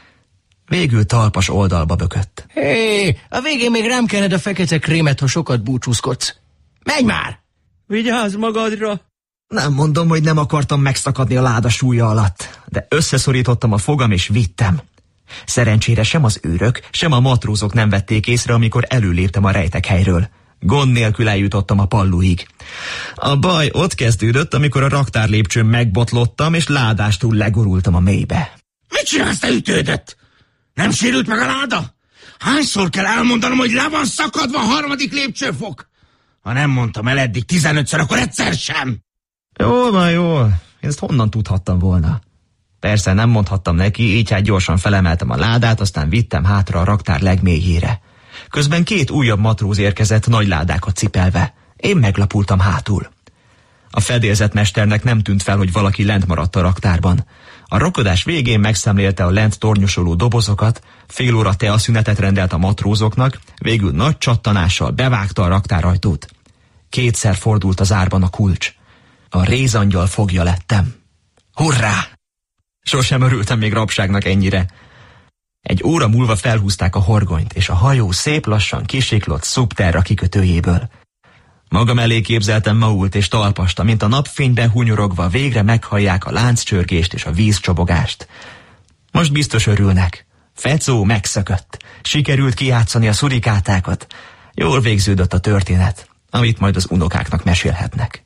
Végül Talpas oldalba bökött. Hé, a végén még rám kenned a fekete krémet, ha sokat búcsúzkodsz. Menj már! Vigyázz magadra! Nem mondom, hogy nem akartam megszakadni a láda súlya alatt, de összeszorítottam a fogam és vittem. Szerencsére sem az őrök, sem a matrózok nem vették észre, amikor előléptem a rejtekhelyről. Gond nélkül eljutottam a pallóig. A baj ott kezdődött, amikor a raktár lépcsőn megbotlottam, és ládástul legurultam a mélybe. Mit csinálsz, te ütődött? Nem sérült meg a láda? Hányszor kell elmondanom, hogy le van szakadva a 3. lépcsőfok? Ha nem mondtam el eddig 15-ször, akkor egyszer sem. Jól van, jól. Ezt honnan tudhattam volna? Persze nem mondhattam neki, így hát gyorsan felemeltem a ládát, aztán vittem hátra a raktár legmélyére. Közben 2 újabb matróz érkezett nagy ládákat cipelve. Én meglapultam hátul. A fedélzetmesternek nem tűnt fel, hogy valaki lent maradt a raktárban. A rakodás végén megszemlélte a lent tornyosuló dobozokat, fél óra teaszünetet rendelt a matrózoknak, végül nagy csattanással bevágta a raktárajtót. 2-szer fordult az árban a kulcs. A rézangyal fogja lettem. Hurrá! Sosem örültem még rabságnak ennyire. Egy óra múlva felhúzták a horgonyt, és a hajó szép lassan kisiklott Subterra kikötőjéből. Magam elé képzeltem Mault és Talpast, mint a napfényben hunyorogva végre meghallják a lánccsörgést és a vízcsobogást. Most biztos örülnek. Fecó megszökött. Sikerült kijátszani a szurikátákat. Jól végződött a történet, amit majd az unokáknak mesélhetnek.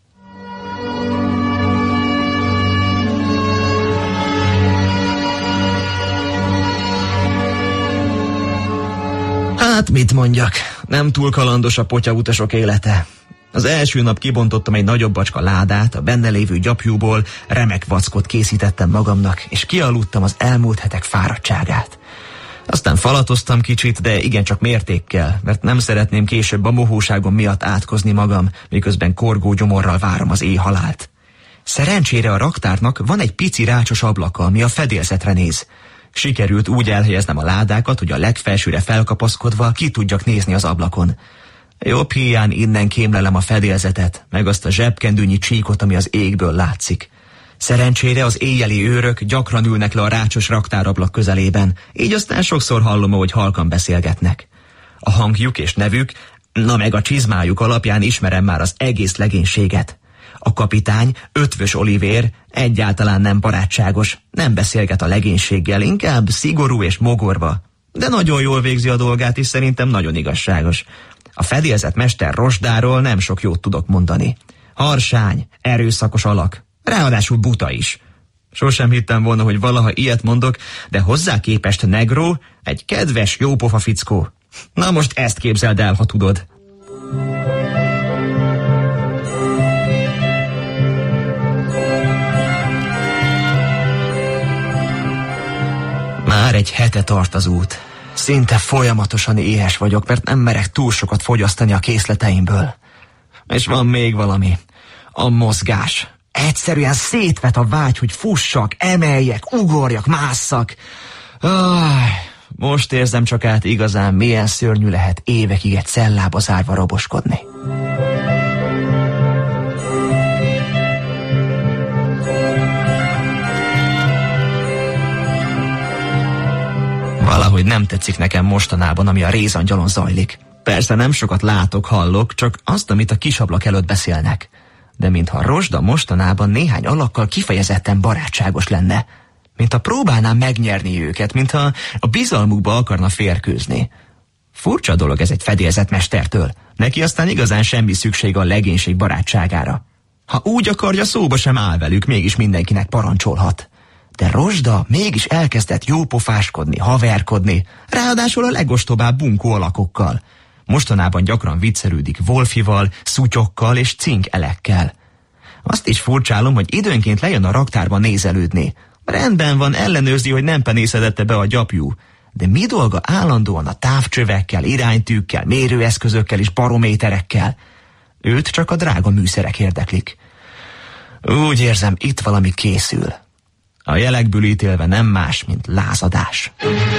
Hát mit mondjak, nem túl kalandos a potyautasok élete. Az első nap kibontottam egy nagyobb bacska ládát, a benne lévő gyapjúból remek vackot készítettem magamnak, és kialudtam az elmúlt hetek fáradtságát. Aztán falatoztam kicsit, de igencsak mértékkel, mert nem szeretném később a mohóságom miatt átkozni magam, miközben korgó gyomorral várom az éjhalált. Szerencsére a raktárnak van egy pici rácsos ablaka, ami a fedélzetre néz. Sikerült úgy elhelyeznem a ládákat, hogy a legfelsőre felkapaszkodva ki tudjak nézni az ablakon. Jobb híján innen kémlelem a fedélzetet, meg azt a zsebkendőnyi csíkot, ami az égből látszik. Szerencsére az éjjeli őrök gyakran ülnek le a rácsos raktárablak közelében, így aztán sokszor hallom, ahogy halkan beszélgetnek. A hangjuk és nevük, na meg a csizmájuk alapján ismerem már az egész legénységet. A kapitány, Ötvös Olivér, egyáltalán nem barátságos, nem beszélget a legénységgel, inkább szigorú és mogorva. De nagyon jól végzi a dolgát, és szerintem nagyon igazságos. A fedélzetmester Rozsdáról nem sok jót tudok mondani. Harsány, erőszakos alak, ráadásul buta is. Sosem hittem volna, hogy valaha ilyet mondok, de hozzá képest Negró egy kedves, jópofa fickó. Na most ezt képzeld el, ha tudod. Már egy hete tart az út. Szinte folyamatosan éhes vagyok, mert nem merek túl sokat fogyasztani a készleteimből. És van még valami. A mozgás. Egyszerűen szétvet a vágy, hogy fussak, emeljek, ugorjak, másszak. Most érzem csak át igazán, milyen szörnyű lehet évekig egy cellába zárva roboskodni. Valahogy nem tetszik nekem mostanában, ami a Rézangyalon zajlik. Persze nem sokat látok, hallok, csak azt, amit a kisablak előtt beszélnek. De mintha Rozsda mostanában néhány alakkal kifejezetten barátságos lenne. Mintha próbálnám megnyerni őket, mintha a bizalmukba akarna férkőzni. Furcsa dolog ez egy fedélzetmestertől. Neki aztán igazán semmi szüksége a legénység barátságára. Ha úgy akarja, szóba sem áll velük, mégis mindenkinek parancsolhat. De Rozsda mégis elkezdett jópofáskodni, haverkodni, ráadásul a legostobább bunkó alakokkal. Mostanában gyakran viccelődik Wolfival, szutyokkal és cinkelekkel. Azt is furcsálom, hogy időnként lejön a raktárba nézelődni. Rendben van, ellenőrzi, hogy nem penészedette be a gyapjú. De mi dolga állandóan a távcsövekkel, iránytűkkel, mérőeszközökkel és barométerekkel? Őt csak a drága műszerek érdeklik. Úgy érzem, itt valami készül. A jelekből ítélve nem más, mint lázadás.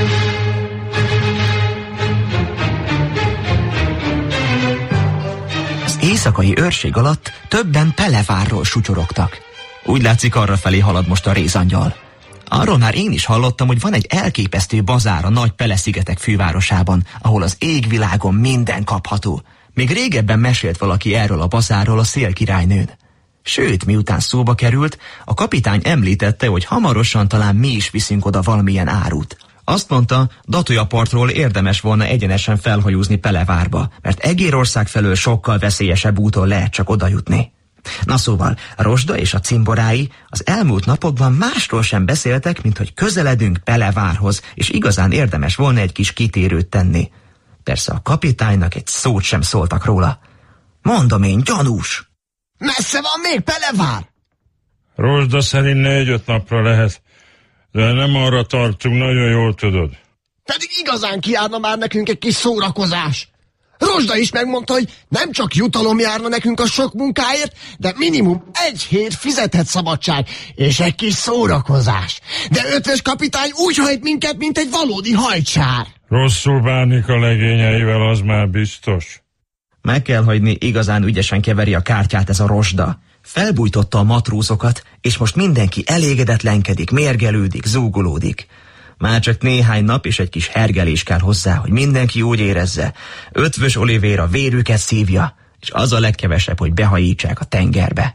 Az éjszakai őrség alatt többen Pelevárról sutyorogtak. Úgy látszik, arrafelé halad most a Rézangyal. Arról már én is hallottam, hogy van egy elképesztő bazár a nagy Pele-szigetek fővárosában, ahol az égvilágon minden kapható. Még régebben mesélt valaki erről a bazárról a Szélkirálynőn. Sőt, miután szóba került, a kapitány említette, hogy hamarosan talán mi is viszünk oda valamilyen árut. Azt mondta, Datolyapartról érdemes volna egyenesen felhajózni Pelevárba, mert Egérország felől sokkal veszélyesebb úton lehet csak oda jutni. Na szóval, Rozsda és a cimborái az elmúlt napokban másról sem beszéltek, mint hogy közeledünk Pelevárhoz, és igazán érdemes volna egy kis kitérőt tenni. Persze a kapitánynak egy szót sem szóltak róla. Mondom én, gyanús! Messze van még Pelevár? Rozsda szerint 4-5 napra lehet, de nem arra tartunk, nagyon jól tudod. Pedig igazán kiárna már nekünk egy kis szórakozás. Rozsda is megmondta, hogy nem csak jutalom járna nekünk a sok munkáért, de minimum 1 hét fizetett szabadság, és egy kis szórakozás. De Ötvös kapitány úgy hajt minket, mint egy valódi hajcsár. Rosszul bánik a legényeivel, az már biztos. Meg kell hagyni, igazán ügyesen keveri a kártyát ez a Rozsda. Felbújtotta a matrózokat, és most mindenki elégedetlenkedik, mérgelődik, zúgolódik. Már csak néhány nap és egy kis hergelés kell hozzá, hogy mindenki úgy érezze. Ötvös Olivér a vérüket szívja, és az a legkevesebb, hogy behajítsák a tengerbe.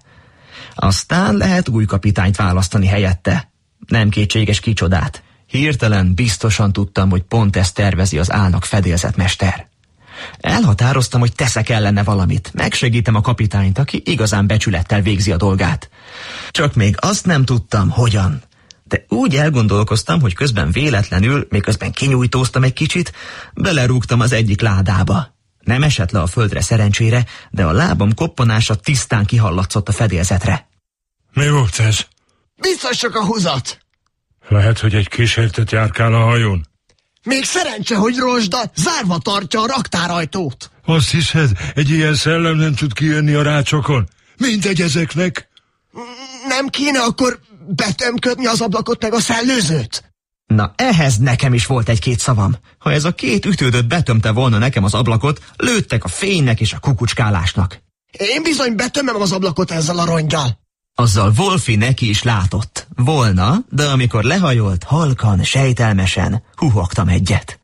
Aztán lehet új kapitányt választani helyette. Nem kétséges kicsodát. Hirtelen biztosan tudtam, hogy pont ezt tervezi az álnok fedélzetmester. Elhatároztam, hogy teszek ellene valamit. Megsegítem a kapitányt, aki igazán becsülettel végzi a dolgát. Csak még azt nem tudtam, hogyan. De úgy elgondolkoztam, hogy közben véletlenül, miközben kinyújtóztam egy kicsit, belerúgtam az egyik ládába. Nem esett le a földre szerencsére, de a lábam koppanása tisztán kihallatszott a fedélzetre. Mi volt ez? Biztos csak a húzat. Lehet, hogy egy kísértet járkál a hajón? Még szerencse, hogy Rozsda zárva tartja a raktárajtót. Azt hiszed, egy ilyen szellem nem tud kijönni a rácsokon? Mindegy ezeknek. Nem kéne akkor betömködni az ablakot meg a szellőzőt? Na, ehhez nekem is volt egy-két szavam. Ha ez a két ütődött betömte volna nekem az ablakot, lőttek a fénynek és a kukucskálásnak. Én bizony betömem az ablakot ezzel a rongyal. Azzal Wolfi neki is látott. Volna, de amikor lehajolt, halkan, sejtelmesen huhogtam egyet.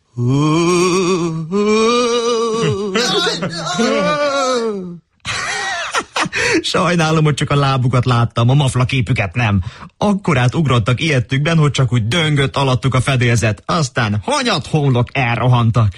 Sajnálom, hogy csak a lábukat láttam, a maflaképüket nem. Akkorát ugrottak ijedtükben, hogy csak úgy döngött alattuk a fedélzet, aztán hanyat homlok elrohantak.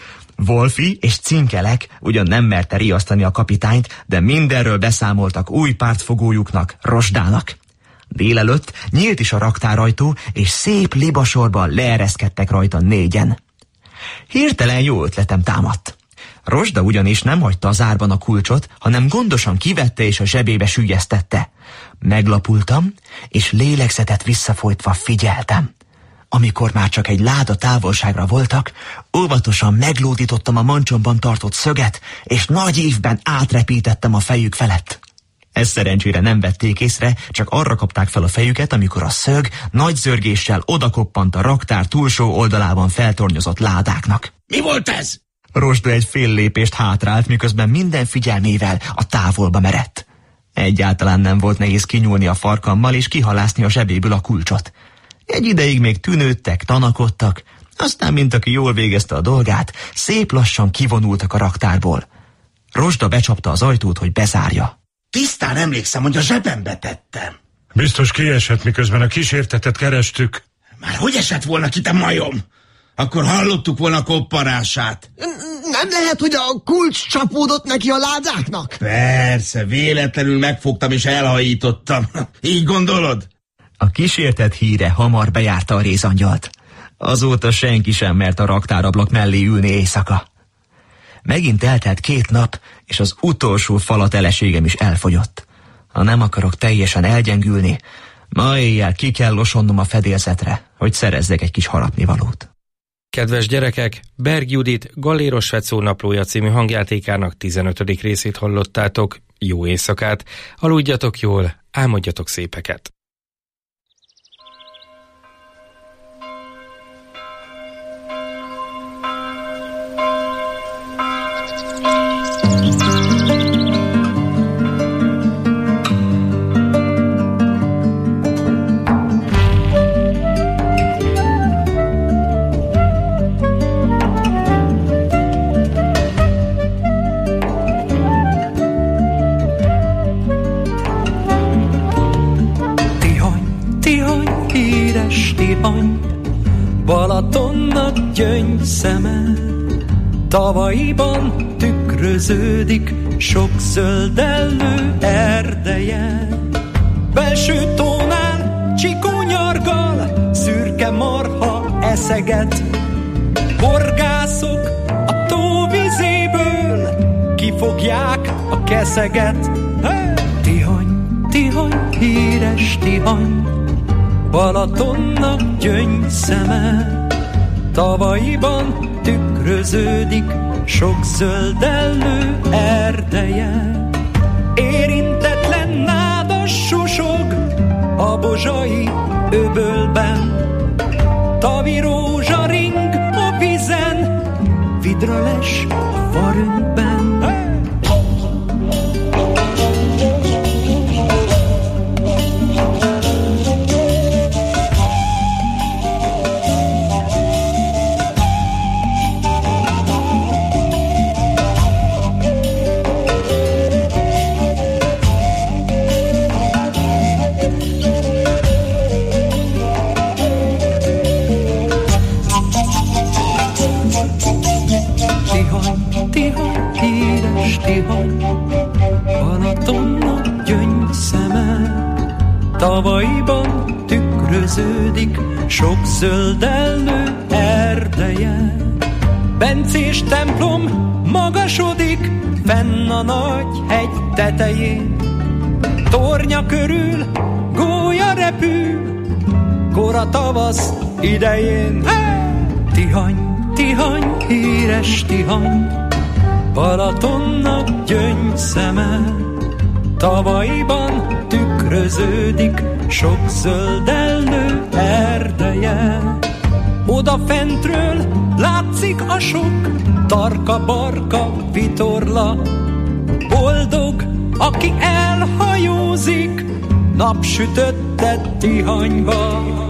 Wolfi és Cinkelek ugyan nem merte riasztani a kapitányt, de mindenről beszámoltak új pártfogójuknak, Rozsdának. Délelőtt nyílt is a raktárajtó, és szép libasorban leereszkedtek rajta négyen. Hirtelen jó ötletem támadt. Rozsda ugyanis nem hagyta az árban a kulcsot, hanem gondosan kivette és a zsebébe süllyesztette. Meglapultam, és lélegzetet visszafolytva figyeltem. Amikor már csak egy láda távolságra voltak, óvatosan meglódítottam a mancsomban tartott szöget, és nagy ívben átrepítettem a fejük felett. Ezt szerencsére nem vették észre, csak arra kapták fel a fejüket, amikor a szög nagy zörgéssel odakoppant a raktár túlsó oldalában feltornyozott ládáknak. Mi volt ez? Rozsda egy fél lépést hátrált, miközben minden figyelmével a távolba merett. Egyáltalán nem volt nehéz kinyúlni a farkammal és kihalászni a zsebéből a kulcsot. Egy ideig még tűnődtek, tanakodtak, aztán, mint aki jól végezte a dolgát, szép lassan kivonultak a raktárból. Rozsda becsapta az ajtót, hogy bezárja. Tisztán emlékszem, hogy a zsebembe tettem. Biztos kiesett, miközben a kísértetet kerestük. Már hogy esett volna ki, te majom? Akkor hallottuk volna kopparását. Nem lehet, hogy a kulcs csapódott neki a ládáknak? Persze, véletlenül megfogtam és elhajítottam. Így gondolod? A kísértet híre hamar bejárta a rézangyalt. Azóta senki sem mert a raktárablak mellé ülni éjszaka. Megint eltelt 2 nap, és az utolsó falateleségem is elfogyott. Ha nem akarok teljesen elgyengülni, ma éjjel ki kell losonnom a fedélzetre, hogy szerezzek egy kis harapnivalót. Kedves gyerekek, Berg Judit Galléros Vecó naplója című hangjátékának 15. részét hallottátok. Jó éjszakát, aludjatok jól, álmodjatok szépeket. Balatonnak gyöngyszeme, tavaiban tükröződik sok zöldellő erdeje. Belső tónál csikó nyargal, szürke marha eszeget. Horgászok a tóvizéből kifogják a keszeget. Tihany, tihany, híres tihany, Balatonnak gyöngyszeme, tavaiban tükröződik sok zöldellő erdeje. Érintetlen nádas susog a bozsai öbölben, tavi rózsa ring a vizen, vidra les a farönkben. Balatonnak gyöngyszeme, tavaiban tükröződik sok zöldellő erdeje. Bencés templom magasodik fenn a nagy hegy tetején, tornya körül gólya repül kora tavasz idején. Tihany, Tihany, híres Tihany, Balatonnak gyöngyszeme, tavaiban tükröződik sok zöldelnő erdeje. Oda fentről látszik a sok tarka-barka vitorla, boldog, aki elhajózik napsütötte Tihanyba.